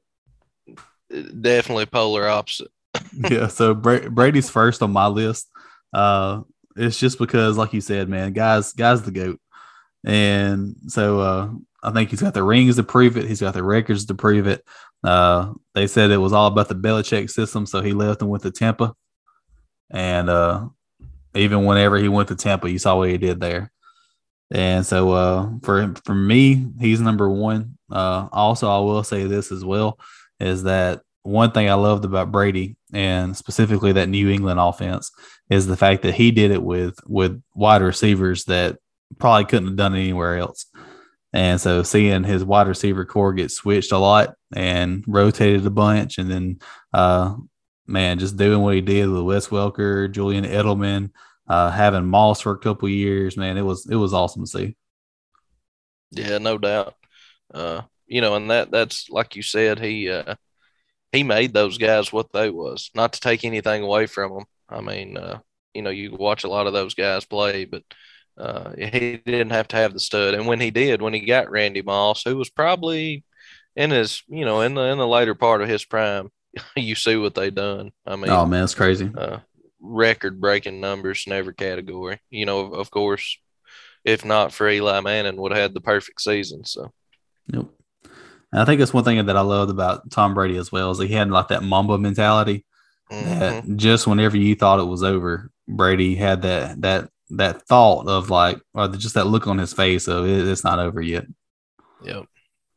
definitely polar opposite. yeah. So Bra- Brady's first on my list. Uh, it's just because, like you said, man, guys, guys, the goat. And so uh, I think he's got the rings to prove it. He's got the records to prove it. Uh, they said it was all about the Belichick system, so he left and went to Tampa. And uh, even whenever he went to Tampa, you saw what he did there. And so uh, for for me, he's number one. Uh, also, I will say this as well is that one thing I loved about Brady and specifically that New England offense is the fact that he did it with with wide receivers that probably couldn't have done it anywhere else. And so seeing his wide receiver core get switched a lot and rotated a bunch, and then uh, man, just doing what he did with Wes Welker, Julian Edelman, uh, having Moss for a couple years, man, it was it was awesome to see. Yeah, no doubt. Uh, you know, and that that's like you said, he uh he made those guys what they was. Not to take anything away from them. I mean, uh, you know, you watch a lot of those guys play, but uh, he didn't have to have the stud. And when he did, when he got Randy Moss, who was probably in his, you know, in the in the later part of his prime, you see what they done. I Oh mean, man, it's crazy. uh, record breaking numbers in every category. You know, of, of course, if not for Eli Manning, would have had the perfect season. So Yep. And I think that's one thing that I loved about Tom Brady as well is he had like that Mamba mentality that Mm-hmm. just whenever you thought it was over, Brady had that that that thought of like, or just that look on his face of it, it's not over yet. Yep.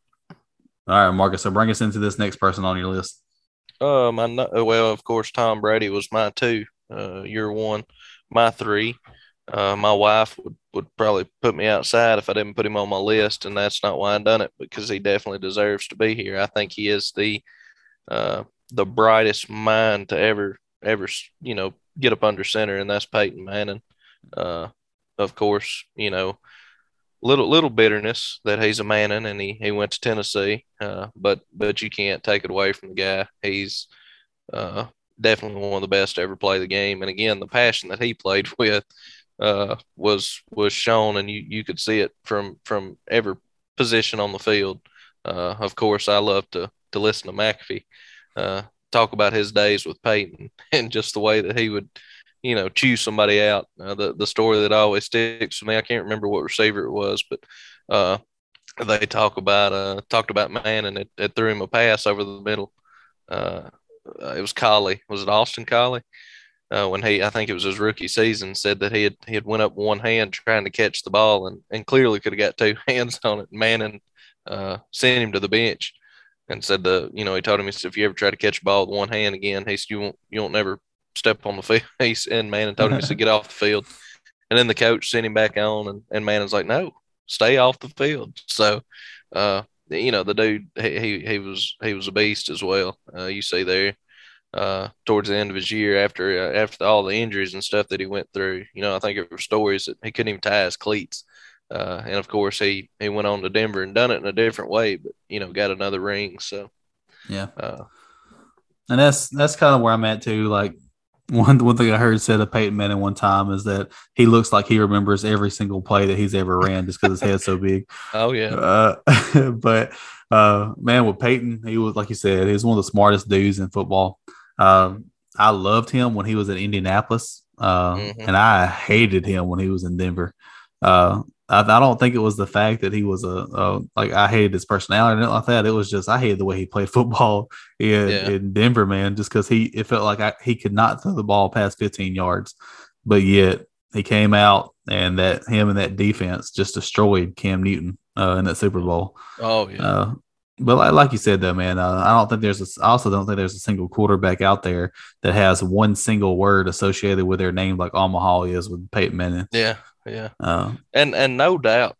All right, Marcus. So bring us into this next person on your list. Um, I know, well, of course, Tom Brady was my two. Uh, you're one, my three. Uh, my wife would, would probably put me outside if I didn't put him on my list, and that's not why I done it because he definitely deserves to be here. I think he is the uh, the brightest mind to ever ever you know get up under center, and that's Peyton Manning. Uh, of course, you know little little bitterness that he's a Manning and he, he went to Tennessee, uh, but but you can't take it away from the guy. He's uh, definitely one of the best to ever play the game, and again, the passion that he played with uh, was was shown, and you you could see it from from every position on the field. Uh, of course, I love to to listen to McAfee uh, talk about his days with Peyton and just the way that he would, you know, choose somebody out. Uh, the the story that always sticks with me, I can't remember what receiver it was, but uh, they talk about uh, talked about Manning. It, it threw him a pass over the middle. Uh, uh, it was Collie. Was it Austin Collie? Uh, when he, I think it was his rookie season, said that he had he had went up one hand trying to catch the ball and, and clearly could have got two hands on it. Manning uh, sent him to the bench and said the you know he told him he said if you ever try to catch a ball with one hand again, he said you won't you won't never step on the field. He's and Manning told him he said get off the field. And then the coach sent him back on, and, and Manning's like, no, stay off the field. So, uh, you know, the dude he, he he was he was a beast as well. Uh, you see there uh, towards the end of his year after uh, after all the injuries and stuff that he went through. You know, I think it were stories that he couldn't even tie his cleats. Uh, and of course, he he went on to Denver and done it in a different way, but you know, got another ring. So, Yeah. uh, And that's that's kind of where I'm at too. Like one one thing I heard said of Peyton Manning one time is that he looks like he remembers every single play that he's ever ran just because his head's so big. oh yeah, Uh, but uh, man, with Peyton, he was like you said, he was one of the smartest dudes in football. Um, I loved him when he was in Indianapolis, uh, mm-hmm. and I hated him when he was in Denver. Uh, I, I don't think it was the fact that he was a, a like I hated his personality or anything like that. It was just I hated the way he played football in, Yeah, in Denver, man. Just because he it felt like I, he could not throw the ball past fifteen yards, but yet he came out and that him and that defense just destroyed Cam Newton uh, in that Super Bowl. oh yeah, Uh, but like, like you said, though, man, uh, I don't think there's a, I also don't think there's a single quarterback out there that has one single word associated with their name like Omaha is with Peyton Manning. yeah, yeah. Uh, And and no doubt,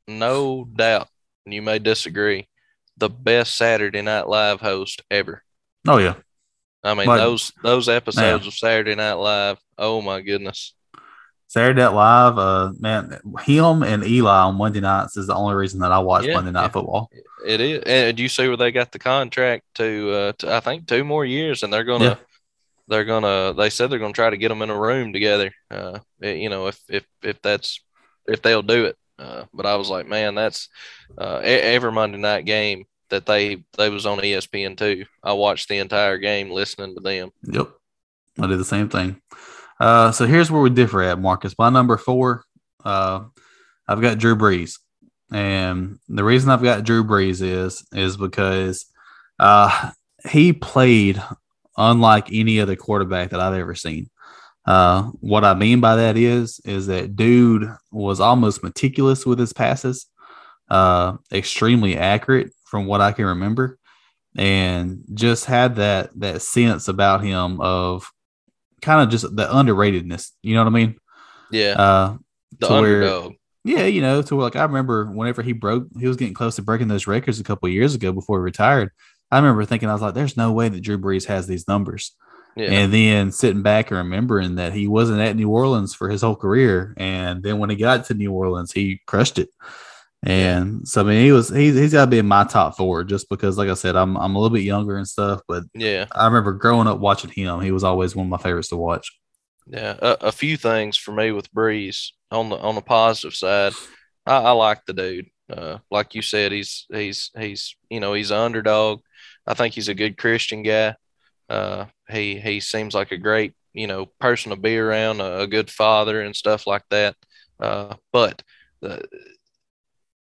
no doubt, and you may disagree, the best Saturday Night Live host ever. oh yeah, I mean like those those man, episodes of Saturday Night Live. Oh my goodness. Saturday Night Live, uh, man, him and Eli on Monday nights is the only reason that I watch Yeah, Monday yeah, Night Football. it is. And do you see where they got the contract to? Uh, to I think two more years, and they're Yeah, gonna they're gonna they said they're gonna try to get them in a room together. Uh, eh, you know if if if that's if they'll do it. Uh, but I was like, man, that's uh, e- every Monday night game that they they was on E S P N two. I watched the entire game listening to them. yep, I do the same thing. Uh, so here's where we differ at, Marcus. My number four, uh, I've got Drew Brees. And the reason I've got Drew Brees is is because uh, he played unlike any other quarterback that I've ever seen. Uh, what I mean by that is is that dude was almost meticulous with his passes, uh, extremely accurate from what I can remember, and just had that that sense about him of kind of just the underratedness. You know what I mean? Yeah, Uh, the to where underdog. yeah, you know, to where like I remember whenever he broke, he was getting close to breaking those records a couple of years ago before he retired. I remember thinking, I was like, there's no way that Drew Brees has these numbers. Yeah, And then sitting back and remembering that he wasn't at New Orleans for his whole career. And then when he got to New Orleans, he crushed it. yeah, And so I mean he was he's he's gotta be in my top four just because like I said, I'm I'm a little bit younger and stuff, but yeah, I remember growing up watching him. He was always one of my favorites to watch. yeah. A, a few things for me with Breeze on the on the positive side. I, I like the dude. Uh, like you said, he's he's he's you know he's an underdog. I think he's a good Christian guy. Uh, he he seems like a great you know person to be around, a, a good father and stuff like that. Uh, but the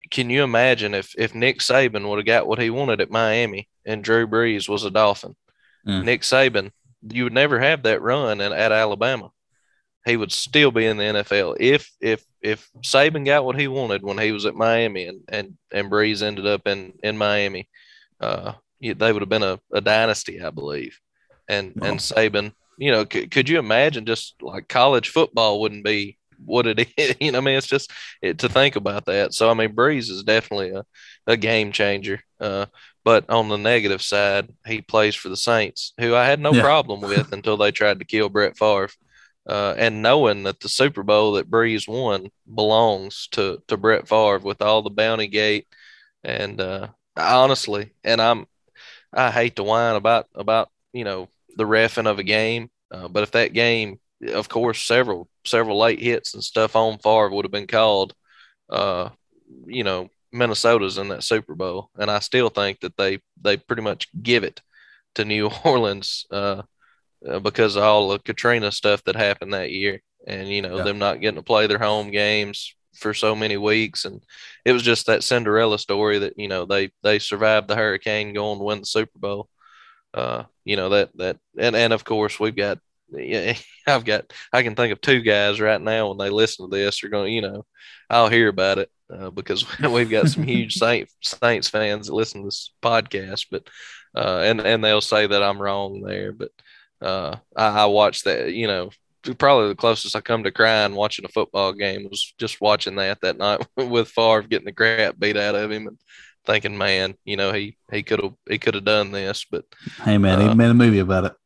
can you imagine if if Nick Saban would have got what he wanted at Miami and Drew Brees was a Dolphin? Mm. Nick Saban, you would never have that run at, at Alabama. He would still be in the N F L if if if Saban got what he wanted when he was at Miami and and and Brees ended up in in Miami. Uh, they would have been a, a dynasty, I believe. And Well, and Saban, you know, could, could you imagine just like college football wouldn't be what it is? You know, I mean, it's just it, to think about that. So I mean, Brees is definitely a, a game changer. Uh, but on the negative side, he plays for the Saints, who I had no yeah. problem with until they tried to kill Brett Favre. Uh, and knowing that the Super Bowl that Brees won belongs to to Brett Favre with all the bounty gate, and uh, honestly, and I'm I hate to whine about about you know the reffing of a game, uh, but if that game, of course, several several late hits and stuff on Favre would have been called, uh, you know, Minnesota's in that Super Bowl, and I still think that they they pretty much give it to New Orleans. Uh, uh, because of all the Katrina stuff that happened that year, and you know Yeah. them not getting to play their home games for so many weeks, and it was just that Cinderella story that you know they they survived the hurricane, going to win the Super Bowl. Uh, you know that that and and of course we've got. Yeah, I've got. I can think of two guys right now when they listen to this are going. You know, I'll hear about it uh, because we've got some huge Saint, Saints fans that listen to this podcast. But uh, and and they'll say that I'm wrong there. But uh, I, I watched that. You know, probably the closest I come to crying watching a football game was just watching that that night with Favre getting the crap beat out of him and thinking, man, you know, he he could have he could have done this. But Hey, man, uh, he made a movie about it.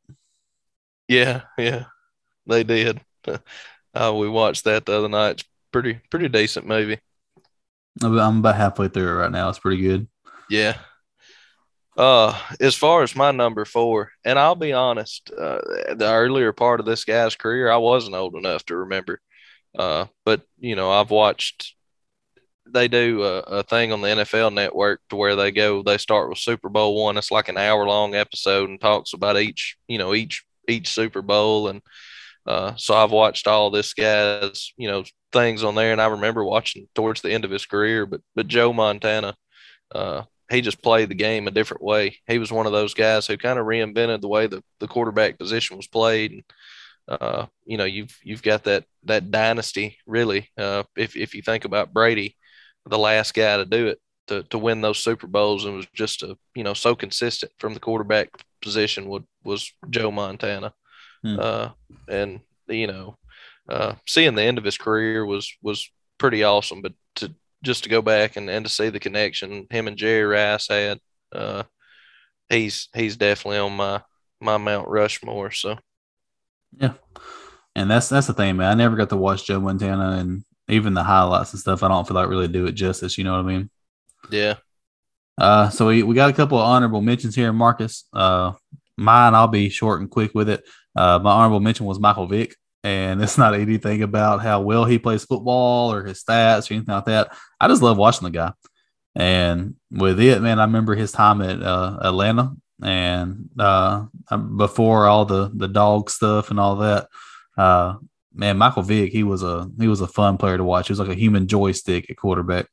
Yeah, yeah, they did. Uh, we watched that the other night. It's pretty, pretty decent movie. I'm about halfway through it right now. It's pretty good. Yeah. Uh, as far as my number four, and I'll be honest, uh, the earlier part of this guy's career, I wasn't old enough to remember. Uh, but you know, I've watched. They do a, a thing on the N F L Network to where they go. They start with Super Bowl one. It's like an hour long episode and talks about each, you know, each each Super Bowl. And uh, so I've watched all this guy's, you know, things on there, and I remember watching towards the end of his career. But but Joe Montana, uh, he just played the game a different way. He was one of those guys who kind of reinvented the way the, the quarterback position was played. And uh, you know, you've you've got that that dynasty really. Uh, if if you think about Brady, the last guy to do it, to to win those Super Bowls, and was just a you know so consistent from the quarterback position would was Joe Montana. Hmm. Uh, and you know, uh, seeing the end of his career was was pretty awesome. But to just to go back and, and to see the connection him and Jerry Rice had, uh, he's he's definitely on my my Mount Rushmore. So Yeah, and that's that's the thing, man. I never got to watch Joe Montana, and even the highlights and stuff, I don't feel like really do it justice. You know what I mean? yeah. Uh, so we, we got a couple of honorable mentions here, Marcus. Uh, mine, I'll be short and quick with it. Uh, my honorable mention was Michael Vick, and it's not anything about how well he plays football or his stats or anything like that. I just love watching the guy. And with it, man, I remember his time at uh, Atlanta, and uh, before all the the dog stuff and all that. Uh, man, Michael Vick, he was a he was a fun player to watch. He was like a human joystick at quarterback.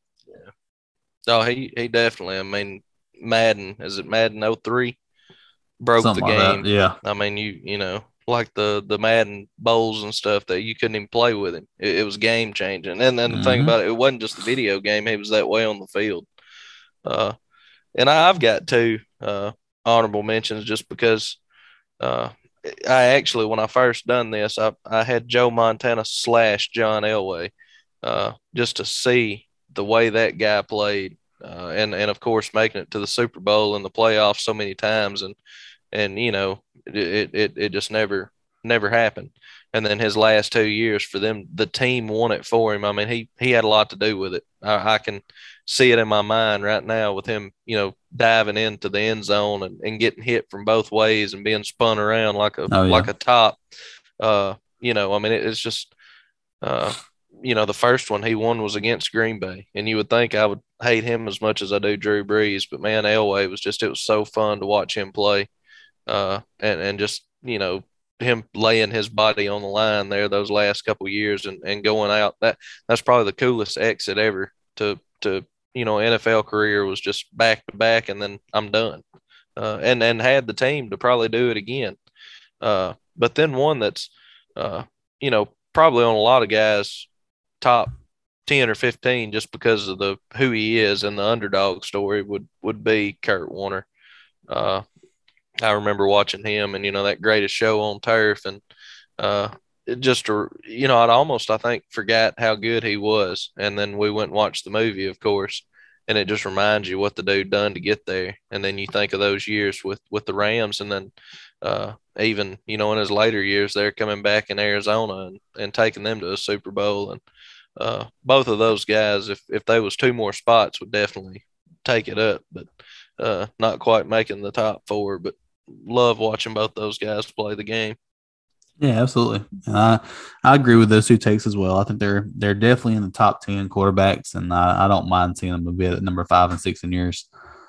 Oh, he he definitely. I mean, Madden, is it Madden oh three? Broke Something the like game. that. Yeah. I mean, you you know, like the the Madden bowls and stuff that you couldn't even play with him. It, it was game changing. And then the thing Mhm. about it, it wasn't just the video game. He was that way on the field. Uh, and I, I've got two uh, honorable mentions just because uh, I actually, when I first done this, I I had Joe Montana slash John Elway, uh, just to see the way that guy played, uh, and and of course making it to the Super Bowl and the playoffs so many times, and and you know it it it just never never happened. And then his last two years for them, the team won it for him. I mean, he he had a lot to do with it. I, I can see it in my mind right now with him, you know, diving into the end zone and, and getting hit from both ways and being spun around like a Oh, yeah. like a top. Uh, you know, I mean, it, it's just uh, you know, the first one he won was against Green Bay, and you would think I would hate him as much as I do Drew Brees, but man, Elway was just it was so fun to watch him play, uh, and and just you know him laying his body on the line there those last couple years and, and going out. That that's probably the coolest exit ever to to you know, N F L career was just back to back, and then I'm done. Uh, and and had the team to probably do it again. Uh, but then one that's, uh, you know, probably on a lot of guys' top ten or fifteen just because of the who he is and the underdog story would would be Kurt Warner. Uh, I remember watching him and you know that Greatest Show on Turf and uh, it just you know I'd almost I think forgot how good he was, and then we went and watched the movie, of course, and it just reminds you what the dude done to get there, and then you think of those years with with the Rams, and then uh, even you know in his later years they're coming back in Arizona and, and taking them to a Super Bowl, and uh, both of those guys, if if they was two more spots, would definitely take it up, but uh, not quite making the top four. But love watching both those guys play the game. Yeah, absolutely. I I agree with those two takes as well. I think they're they're definitely in the top ten quarterbacks, and I, I don't mind seeing them a bit at number five and six in years.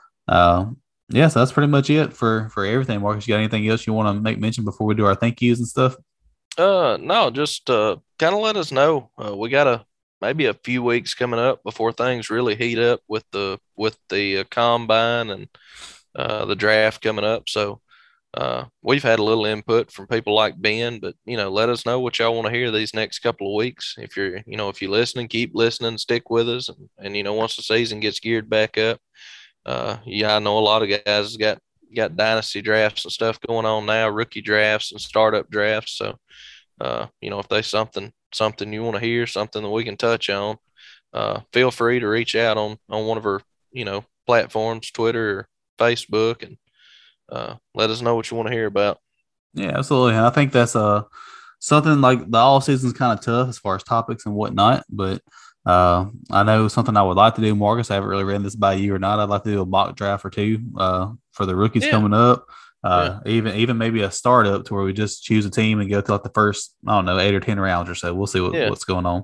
Uh, yeah, so that's pretty much it for for everything. Marcus, you got anything else you want to make mention before we do our thank yous and stuff? Uh, no, just uh, kind of let us know. Uh, we got a maybe a few weeks coming up before things really heat up with the with the uh, combine and uh, the draft coming up. So uh, we've had a little input from people like Ben, but you know, let us know what y'all want to hear these next couple of weeks. If you're, you know, if you're listening, keep listening, stick with us, and, and you know, once the season gets geared back up, uh, yeah, I know a lot of guys got got dynasty drafts and stuff going on now, rookie drafts and startup drafts. So, uh, you know, if there's something something you want to hear, something that we can touch on, uh, feel free to reach out on on one of our, you know, platforms, Twitter or Facebook, and uh, let us know what you want to hear about. Yeah, absolutely. And I think that's uh something like the all season's kind of tough as far as topics and whatnot, but uh, I know something I would like to do, Marcus. I haven't really ran this by you or not. I'd like to do a mock draft or two uh, for the rookies Yeah, coming up. yeah, Uh, even even maybe a startup to where we just choose a team and go to like the first, I don't know, eight or ten rounds or so. We'll see what, yeah. what's going on.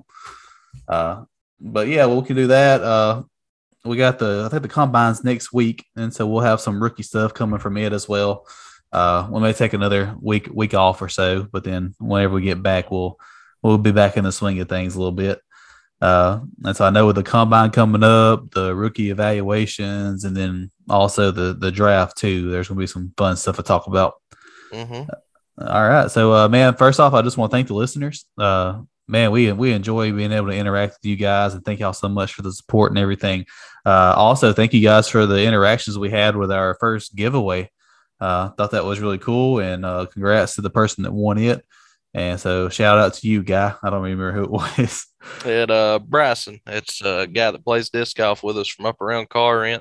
Uh, but yeah, we can do that. Uh, we got the I think the combines next week, and so we'll have some rookie stuff coming from it as well. Uh, we may take another week week off or so, but then whenever we get back, we'll we'll be back in the swing of things a little bit. Uh, and so I know with the combine coming up, the rookie evaluations, and then also the the draft too. There's gonna be some fun stuff to talk about. Mm-hmm. All right, so uh, man, first off, I just want to thank the listeners. Uh, man, we we enjoy being able to interact with you guys, and thank y'all so much for the support and everything. Uh, also, thank you guys for the interactions we had with our first giveaway. Uh, thought that was really cool, and uh, congrats to the person that won it. And so, shout out to you, guy. I don't remember who it was. At uh, Bryson, it's a guy that plays disc golf with us from up around Car Rent.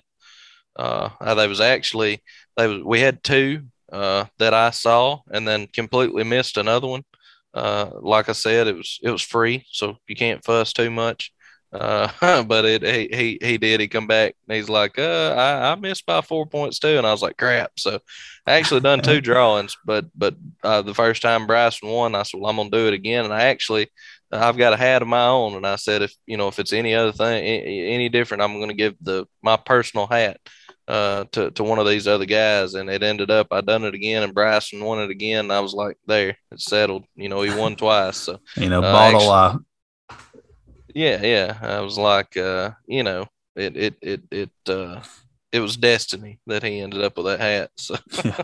Uh, uh, they was actually they was we had two uh, that I saw, and then completely missed another one. Uh, like I said, it was it was free, so you can't fuss too much. Uh, but it he, he he did. He come back and he's like, uh, I, I missed by four points too, and I was like, crap. So I actually done two drawings, but but uh, the first time Bryson won, I said, well, I'm gonna do it again, and I actually I've got a hat of my own, and I said if you know if it's any other thing any, any different, I'm gonna give the my personal hat uh, to to one of these other guys, and it ended up I done it again, and Bryson won it again. And I was like, there, it's settled. You know, he won twice. So you know, uh, bought a actually, lot. yeah, yeah. I was like, uh, you know, it it it it uh, it was destiny that he ended up with that hat. So Yeah.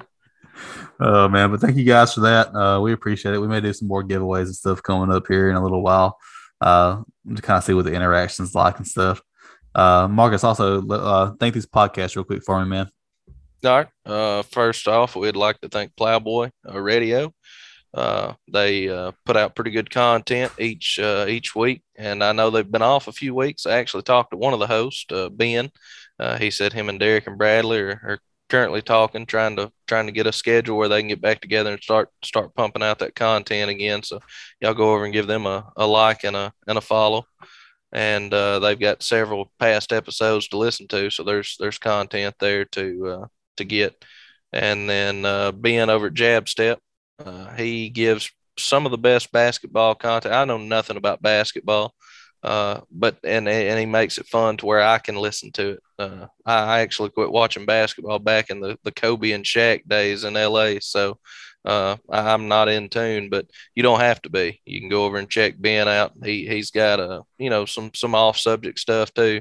Oh man, but thank you guys for that. Uh, we appreciate it. We may do some more giveaways and stuff coming up here in a little while. Uh, to kind of see what the interactions like and stuff. Uh, Marcus, also uh, thank these podcasts real quick for me, man. all right. Uh, first off, we'd like to thank Plowboy uh, Radio. Uh, they uh, put out pretty good content each uh, each week, and I know they've been off a few weeks. I actually talked to one of the hosts, uh, Ben. Uh, he said him and Derek and Bradley are, are currently talking, trying to trying to get a schedule where they can get back together and start start pumping out that content again. So y'all go over and give them a, a like and a and a follow. And uh, they've got several past episodes to listen to, so there's there's content there to uh, to get. And then uh, Ben over at Jab Step. Uh, he gives some of the best basketball content. I know nothing about basketball, uh, but and and he makes it fun to where I can listen to it. Uh, I, I actually quit watching basketball back in the, the Kobe and Shaq days in L A, so uh, I, I'm not in tune. But you don't have to be. You can go over and check Ben out. He he's got a you know some some off subject stuff too.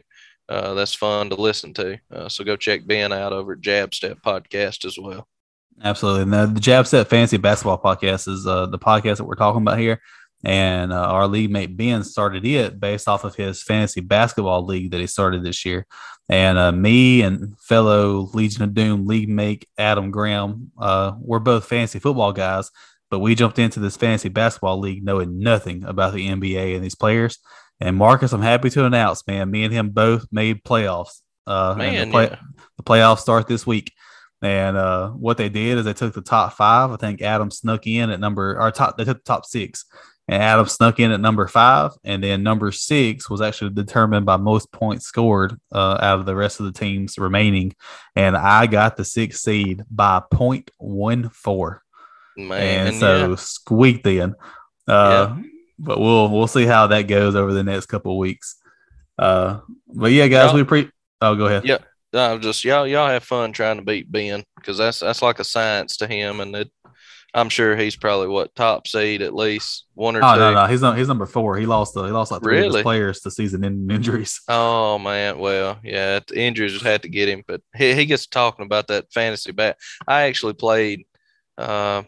uh, that's fun to listen to. Uh, so go check Ben out over at Jab Step Podcast as well. Absolutely. And the, the Jab Step Fantasy Basketball Podcast is uh, the podcast that we're talking about here. And uh, our league mate Ben started it based off of his fantasy basketball league that he started this year. And uh, me and fellow Legion of Doom league mate Adam Graham, uh, we're both fantasy football guys, but we jumped into this fantasy basketball league knowing nothing about the N B A and these players. And Marcus, I'm happy to announce, man, me and him both made playoffs. Uh, Man, and the, play, yeah. the playoffs start this week. And uh, what they did is they took the top five. I think Adam snuck in at number, or top, they took the top six. And Adam snuck in at number five. And then number six was actually determined by most points scored uh, out of the rest of the teams remaining. And I got the sixth seed by point one four. Man, and so yeah. squeaked in. Uh, yeah. But we'll we'll see how that goes over the next couple of weeks. Uh, but yeah, guys, y'all, we pre. Oh, go ahead. Yeah, no, just y'all y'all have fun trying to beat Ben because that's that's like a science to him, and it, I'm sure he's probably what top seed at least one or oh, two. No, no, he's no, he's number four. He lost the he lost like three really? of his players to season-ending injuries. Oh man, well yeah, the injuries just had to get him, but he he gets talking about that fantasy bat. I actually played, uh,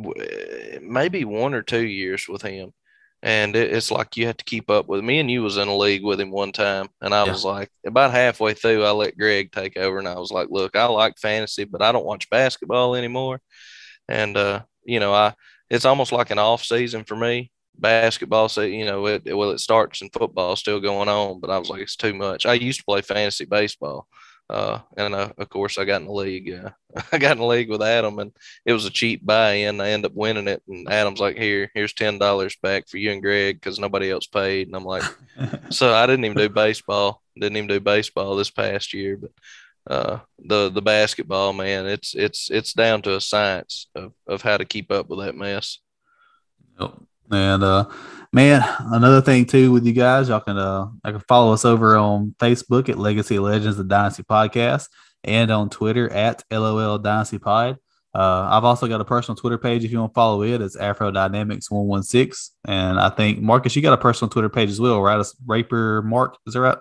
maybe one or two years with him. And it's like you have to keep up with me. And you was in a league with him one time. And I yeah. was like, about halfway through, I let Greg take over. And I was like, look, I like fantasy, but I don't watch basketball anymore. And, uh, you know, I it's almost like an off season for me. Basketball, so, you know, it, well, it starts and football still going on. But I was like, it's too much. I used to play fantasy baseball. Uh, and uh, of course, I got in the league. Uh, I got in the league with Adam, and it was a cheap buy-in. I ended up winning it, and Adam's like, "Here, here's ten dollars back for you and Greg because nobody else paid." And I'm like, "So I didn't even do baseball. Didn't even do baseball this past year, but uh, the the basketball, man, it's it's it's down to a science of of how to keep up with that mess." Yep. And uh, man, another thing too with you guys, y'all can uh, I can follow us over on Facebook at Legacy of Legends, the Dynasty Podcast, and on Twitter at LOL Dynasty Pod. Uh, I've also got a personal Twitter page if you want to follow it. It's Afro Dynamics one one six, and I think Marcus, you got a personal Twitter page as well, right? It's Raper Mark, is that right?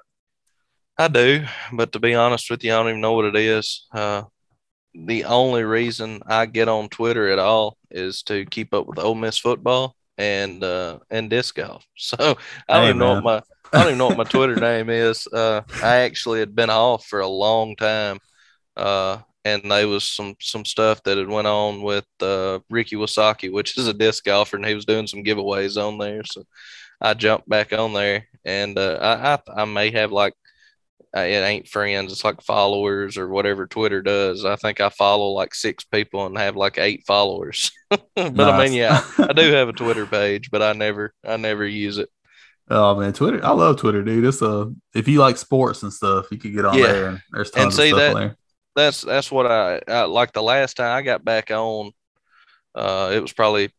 I do, but to be honest with you, I don't even know what it is. Uh, the only reason I get on Twitter at all is to keep up with Ole Miss football and uh and disc golf. So I don't hey, even man. know what my I don't even know what my Twitter name is. Uh I actually had been off for a long time. Uh and there was some some stuff that had went on with uh Ricky Wasaki, which is a disc golfer, and he was doing some giveaways on there. So I jumped back on there, and uh I I, I may have like it ain't friends, it's like followers or whatever Twitter does. I think I follow like six people and have like eight followers. But nice. I mean, yeah, I do have a Twitter page, but I never I never use it. Oh man, Twitter! I love Twitter, dude. It's uh, if you like sports and stuff, you could get on yeah. there, and there's tons and see, of stuff that, on there. That's that's what I, I like. The last time I got back on, uh, it was probably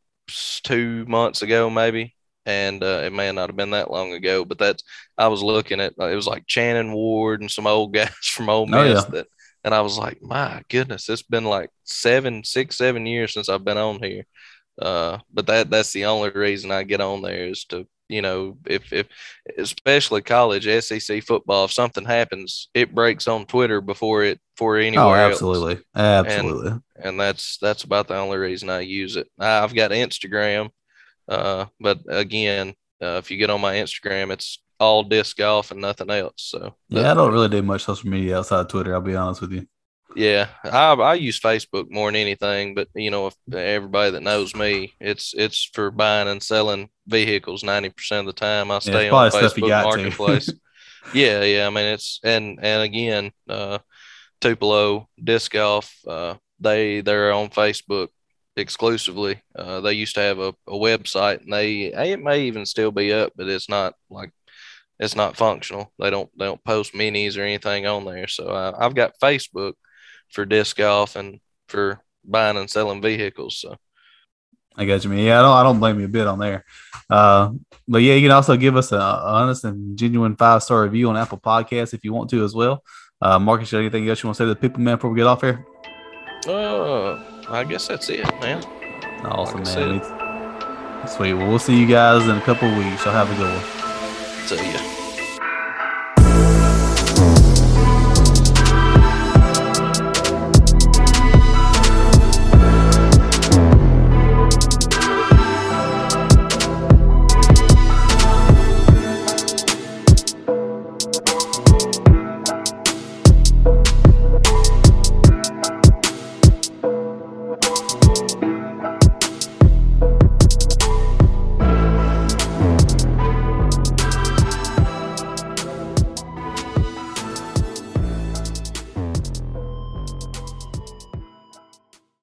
two months ago, maybe. And uh, it may not have been that long ago, but that's I was looking at uh, it was like Channing Ward and some old guys from Ole Miss oh, yeah. that, and I was like, my goodness, it's been like seven, six, seven years since I've been on here. Uh, but that that's the only reason I get on there is to, you know, if if especially college S E C football, if something happens, it breaks on Twitter before it for anywhere oh, else. Absolutely, absolutely. And, and that's that's about the only reason I use it. I've got Instagram. Uh, but again, uh, if you get on my Instagram, it's all disc golf and nothing else. So yeah, I don't really do much social media outside of Twitter. I'll be honest with you. Yeah, I I use Facebook more than anything. But you know, if everybody that knows me, it's it's for buying and selling vehicles. Ninety percent of the time, I stay yeah, on Facebook Marketplace. yeah, yeah. I mean, it's and and again, uh, Tupelo Disc Golf. Uh, they they're on Facebook exclusively. Uh, they used to have a, a website, and they it may even still be up, but it's not like it's not functional. They don't they don't post minis or anything on there. So uh, I've got Facebook for disc golf and for buying and selling vehicles. So I got you, man. Yeah, I don't I don't blame you a bit on there. Uh, but yeah, you can also give us an honest and genuine five star review on Apple Podcasts if you want to as well. Uh, Marcus, anything else you want to say to the people, man, before we get off here? Uh, I guess that's it, man. Awesome, like man. Sweet. Well, we'll see you guys in a couple of weeks. Y'all have a good one. See ya.